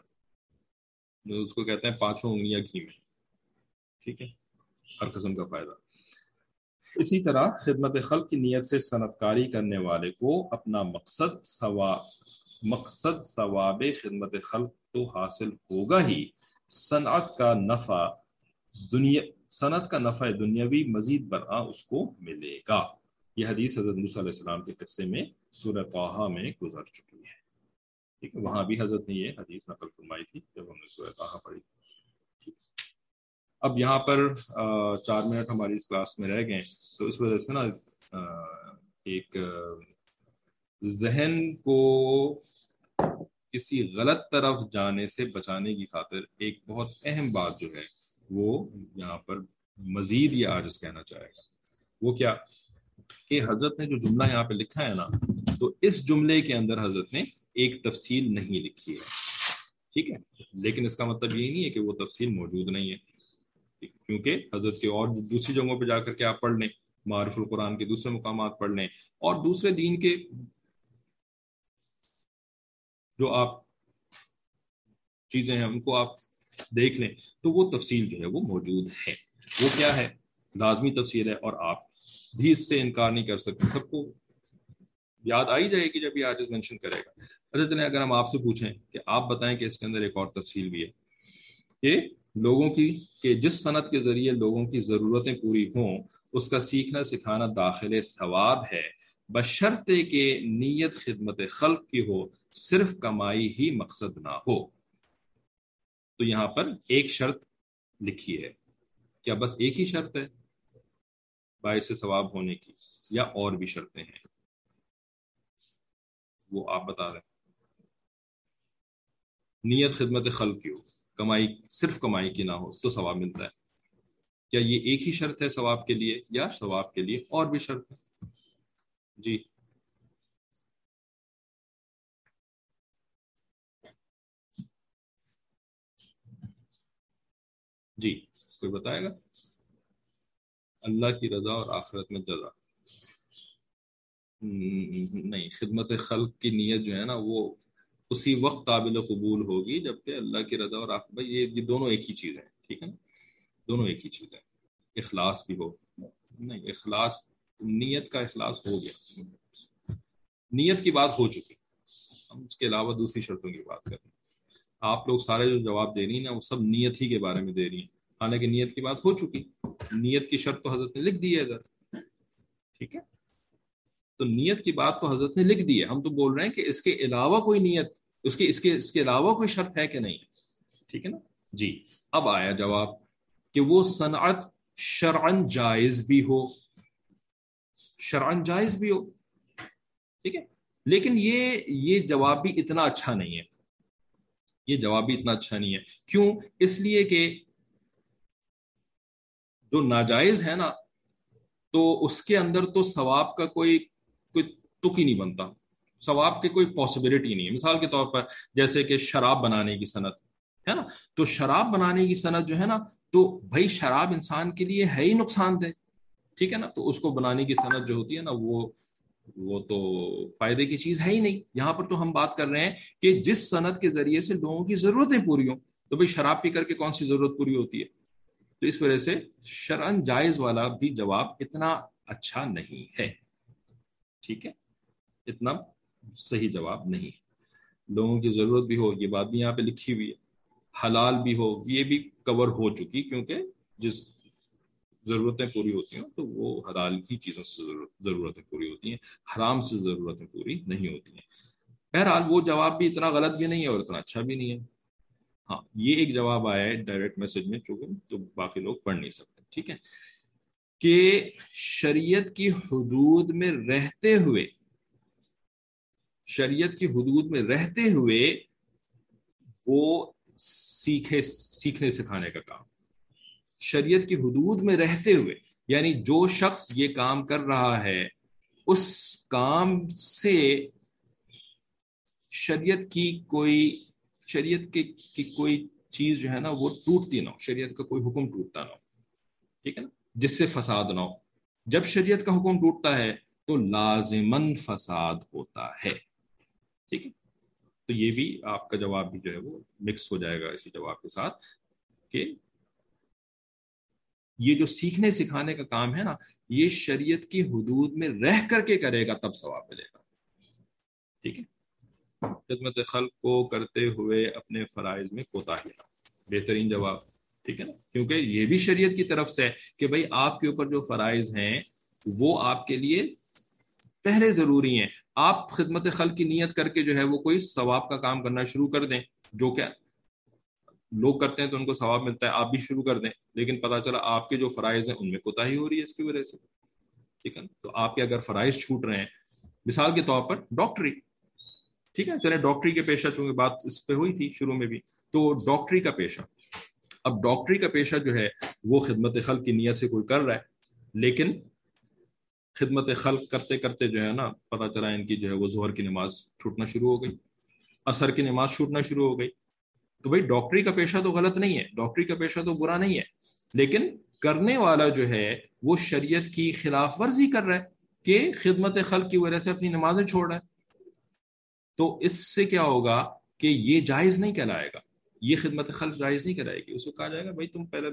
اس کو کہتے ہیں 5 انگلیاں گھی میں. ٹھیک ہے, ہر قسم کا فائدہ. اسی طرح خدمت خلق کی نیت سے صنعت کاری کرنے والے کو اپنا مقصد ثواب خدمت خلق تو حاصل ہوگا ہی, صنعت کا نفع دنیاوی مزید برآں اس کو ملے گا. یہ حدیث حضرت موسیٰ علیہ السلام کے قصے میں سورہ طٰہٰ میں گزر چکی ہے. ٹھیک ہے, وہاں بھی حضرت نے یہ حدیث نقل فرمائی تھی جب ہم نے سورہ طٰہٰ پڑھی. اب یہاں پر 4 منٹ ہماری اس کلاس میں رہ گئے, تو اس وجہ سے نا ایک ذہن کو کسی غلط طرف جانے سے بچانے کی خاطر ایک بہت اہم بات جو ہے وہ یہاں پر مزید یہ آج کہنا چاہے گا. وہ کیا کہ حضرت نے جو جملہ یہاں پہ لکھا ہے نا, تو اس جملے کے اندر حضرت نے ایک تفصیل نہیں لکھی ہے. ٹھیک ہے, لیکن اس کا مطلب یہ نہیں ہے کہ وہ تفصیل موجود نہیں ہے, کیونکہ حضرت کے اور دوسری جگہوں پہ جا کر کے آپ پڑھ لیں, معارف القرآن کے دوسرے مقامات پڑھ لیں, اور دوسرے دین کے جو آپ چیزیں ہیں ان کو آپ دیکھ لیں, تو وہ تفصیل جو ہے وہ موجود ہے. وہ کیا ہے؟ لازمی تفصیل ہے, اور آپ بھی اس سے انکار نہیں کر سکتے. سب کو یاد آئی جائے گی جب یہ آج مینشن کرے گا. اچھا چلیں, اگر ہم آپ سے پوچھیں کہ آپ بتائیں کہ اس کے اندر ایک اور تفصیل بھی ہے کہ لوگوں کی, کہ جس صنعت کے ذریعے لوگوں کی ضرورتیں پوری ہوں اس کا سیکھنا سکھانا داخل ثواب ہے, بشرطے کہ نیت خدمت خلق کی ہو, صرف کمائی ہی مقصد نہ ہو. تو یہاں پر ایک شرط لکھی ہے. کیا بس ایک ہی شرط ہے باعث ثواب ہونے کی, یا اور بھی شرطیں ہیں؟ وہ آپ بتا رہے ہیں. نیت خدمت خلق کی ہو, کمائی صرف کمائی کی نہ ہو تو ثواب ملتا ہے. کیا یہ ایک ہی شرط ہے ثواب کے لیے یا ثواب کے لیے اور بھی شرط ہے؟ جی جی کوئی بتائے گا؟ اللہ کی رضا اور آخرت میں جزا؟ نہیں، خدمت خلق کی نیت جو ہے نا وہ اسی وقت قابل قبول ہوگی جبکہ اللہ کی رضا اور آخرت، بھائی یہ دونوں ایک ہی چیز ہے، ٹھیک ہے نا، دونوں ایک ہی چیز ہے۔ اخلاص بھی ہو، نہیں اخلاص، نیت کا اخلاص ہو گیا، نیت کی بات ہو چکی، ہم اس کے علاوہ دوسری شرطوں کی بات کر رہے ہیں۔ آپ لوگ سارے جو جواب دے رہی ہیں نا وہ سب نیت ہی کے بارے میں دے رہی ہیں، حالانکہ نیت کی بات ہو چکی، نیت کی شرط تو حضرت نے لکھ دی ہے ادھر، ٹھیک ہے، تو نیت کی بات تو حضرت نے لکھ دی ہے، ہم تو بول رہے ہیں کہ اس کے علاوہ کوئی نیت، اس کے علاوہ کوئی شرط ہے کہ نہیں، ٹھیک ہے نا جی۔ اب آیا جواب کہ وہ صنعت شرعن جائز بھی ہو، شرعن جائز بھی ہو، ٹھیک ہے، لیکن یہ جواب بھی اتنا اچھا نہیں ہے، یہ جواب بھی اتنا اچھا نہیں ہے، کیوں؟ اس لیے کہ جو ناجائز ہے نا تو اس کے اندر تو ثواب کا کوئی تک ہی نہیں بنتا، ثواب کی کوئی پاسبلٹی نہیں ہے۔ مثال کے طور پر جیسے کہ شراب بنانے کی صنعت ہے نا، تو شراب بنانے کی صنعت جو ہے نا، تو بھائی شراب انسان کے لیے ہے ہی نقصان دہ، ٹھیک ہے نا، تو اس کو بنانے کی صنعت جو ہوتی ہے نا وہ تو فائدے کی چیز ہے ہی نہیں۔ یہاں پر تو ہم بات کر رہے ہیں کہ جس صنعت کے ذریعے سے لوگوں کی ضرورتیں پوری ہوں، تو بھائی شراب پی کر کے کون سی ضرورت پوری ہوتی ہے؟ تو اس وجہ سے شرعن جائز والا بھی جواب اتنا اچھا نہیں ہے، ٹھیک ہے، اتنا صحیح جواب نہیں ہے۔ لوگوں کی ضرورت بھی ہو، یہ بات بھی یہاں پہ لکھی ہوئی ہے، حلال بھی ہو، یہ بھی کور ہو چکی، کیونکہ جس ضرورتیں پوری ہوتی ہیں تو وہ حلال کی چیزوں سے ضرورتیں پوری ہوتی ہیں، حرام سے ضرورتیں پوری نہیں ہوتی ہیں۔ بہرحال وہ جواب بھی اتنا غلط بھی نہیں ہے اور اتنا اچھا بھی نہیں ہے۔ ہاں یہ ایک جواب آیا ہے ڈائریکٹ میسج میں، چونکہ تو باقی لوگ پڑھ نہیں سکتے، ٹھیک ہے، کہ شریعت کی حدود میں رہتے ہوئے، شریعت کی حدود میں رہتے ہوئے وہ سیکھنے سکھانے کا کام، شریعت کی حدود میں رہتے ہوئے، یعنی جو شخص یہ کام کر رہا ہے اس کام سے شریعت کی کوئی چیز جو ہے نا وہ ٹوٹتی نہ ہو، شریعت کا کوئی حکم ٹوٹتا نہ ہو، ٹھیک ہے نا، جس سے فساد نہ ہو۔ جب شریعت کا حکم ٹوٹتا ہے تو لازماً فساد ہوتا ہے، ٹھیک ہے، تو یہ بھی آپ کا جواب بھی جو ہے وہ مکس ہو جائے گا اسی جواب کے ساتھ، کہ یہ جو سیکھنے سکھانے کا کام ہے نا یہ شریعت کی حدود میں رہ کر کے کرے گا تب ثواب ملے گا، ٹھیک ہے۔ خدمت خلق کو کرتے ہوئے اپنے فرائض میں کوتاہی نہ، بہترین جواب، ٹھیک ہے نا، کیونکہ یہ بھی شریعت کی طرف سے ہے کہ بھائی آپ کے اوپر جو فرائض ہیں وہ آپ کے لیے پہلے ضروری ہیں۔ آپ خدمت خلق کی نیت کر کے جو ہے وہ کوئی ثواب کا کام کرنا شروع کر دیں، جو کہ لوگ کرتے ہیں تو ان کو ثواب ملتا ہے، آپ بھی شروع کر دیں، لیکن پتہ چلا آپ کے جو فرائض ہیں ان میں کوتاہی ہو رہی ہے اس کی وجہ سے، ٹھیک ہے نا، تو آپ کے اگر فرائض چھوٹ رہے ہیں، مثال کے طور پر ڈاکٹری، ٹھیک ہے، چلے ڈاکٹری کے پیشہ، چونکہ بات اس پہ ہوئی تھی شروع میں بھی، تو ڈاکٹری کا پیشہ، اب ڈاکٹری کا پیشہ جو ہے وہ خدمت خلق کی نیت سے کوئی کر رہا ہے، لیکن خدمت خلق کرتے کرتے جو ہے نا پتہ چلا ان کی جو ہے وہ ظہر کی نماز چھوٹنا شروع ہو گئی، عصر کی نماز چھوٹنا شروع ہو گئی، تو بھائی ڈاکٹری کا پیشہ تو غلط نہیں ہے، ڈاکٹری کا پیشہ تو برا نہیں ہے، لیکن کرنے والا جو ہے وہ شریعت کی خلاف ورزی کر رہا ہے کہ خدمت خلق کی وجہ سے اپنی نمازیں چھوڑ رہا ہے، تو اس سے کیا ہوگا کہ یہ جائز نہیں کہلائے گا، یہ خدمت خلق جائز نہیں کہلائے گی، اس کو کہا جائے گا بھائی تم پہلے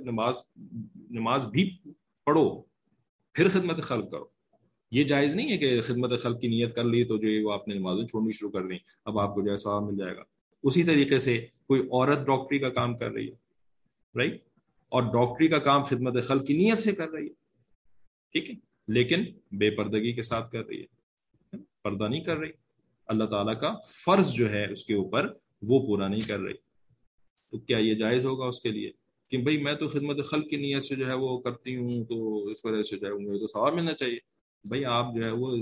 نماز بھی پڑھو پھر خدمت خلق کرو۔ یہ جائز نہیں ہے کہ خدمت خلق کی نیت کر لی تو جو ہے وہ آپ نے نمازیں چھوڑنی شروع کر دیں، اب آپ کو جو ہے ثواب مل جائے گا۔ اسی طریقے سے کوئی عورت ڈاکٹری کا کام کر رہی ہے، رائٹ، اور ڈاکٹری کا کام خدمت خلق کی نیت سے کر رہی ہے، ٹھیک ہے، لیکن بے پردگی کے ساتھ کر رہی ہے، پردہ نہیں کر رہی، اللہ تعالیٰ کا فرض جو ہے اس کے اوپر وہ پورا نہیں کر رہی، تو کیا یہ جائز ہوگا اس کے لیے کہ بھئی میں تو خدمت خلق کی نیت سے جو ہے وہ کرتی ہوں تو اس وجہ سے جو ہے مجھے تو ثواب ملنا چاہیے؟ بھئی آپ جو ہے وہ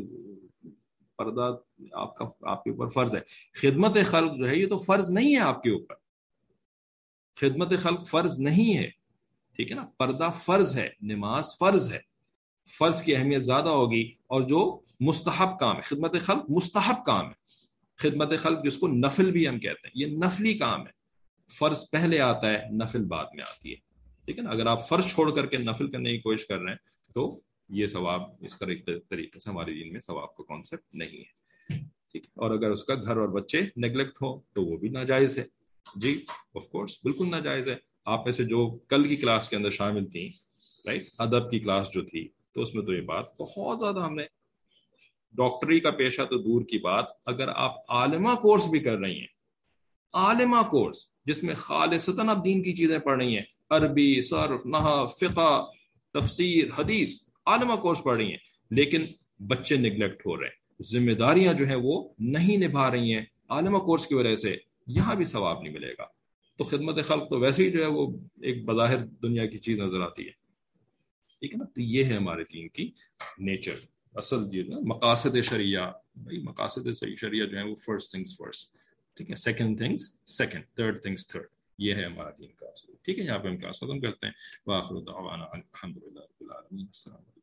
پردہ آپ کے اوپر فرض ہے، خدمت خلق جو ہے یہ تو فرض نہیں ہے آپ کے اوپر، خدمت خلق فرض نہیں ہے، ٹھیک ہے نا. پردہ فرض ہے, نماز فرض ہے, فرض کی اہمیت زیادہ ہوگی. اور جو مستحب کام ہے, خدمت خلق مستحب کام ہے, خدمت خلق جس کو نفل بھی ہم کہتے ہیں, یہ نفلی کام ہے. فرض پہلے آتا ہے, نفل بعد میں آتی ہے. ٹھیک ہے نا. اگر آپ فرض چھوڑ کر کے نفل کرنے کی کوشش کر رہے ہیں تو یہ ثواب اس طریقے سے ہمارے دین میں ثواب کا کانسیپٹ نہیں ہے. ٹھیک ہے. اور اگر اس کا گھر اور بچے نیگلیکٹ ہو تو وہ بھی ناجائز ہے. جی آف کورس بالکل ناجائز ہے. آپ میں سے جو کل کی کلاس کے اندر شامل تھیں, رائٹ, ادب کی کلاس جو تھی, تو اس میں تو یہ بات بہت زیادہ ہم نے, ڈاکٹری کا پیشہ تو دور کی بات, اگر آپ عالمہ کورس بھی کر رہی ہیں, عالمہ کورس جس میں خالصتاً آپ دین کی چیزیں پڑھ رہی ہیں, عربی, صرف, نحو, فقہ, تفسیر, حدیث, عالمہ کورس پڑھ رہی ہیں, لیکن بچے نگلیکٹ ہو رہے ہیں, ذمہ داریاں جو ہیں وہ نہیں نبھا رہی ہیں عالمہ کورس کی وجہ سے, یہاں بھی ثواب نہیں ملے گا. تو خدمت خلق تو ویسے ہی جو ہے وہ ایک بظاہر دنیا کی چیز نظر آتی ہے. ٹھیک ہے نا. تو یہ ہے ہمارے دین کی نیچر. اصل جو ہے مقاصد شریعہ, بھائی مقاصد شریعہ جو ہے وہ فرسٹ تھنگس فرسٹ, ٹھیک ہے, second things second, third things third. یہ ہے ہمارا دین کا اصول. ٹھیک ہے, یہاں پہ ہم کلاس ختم کرتے ہیں. وآخر دعوانا الحمدللہ رب العالمین. السلام.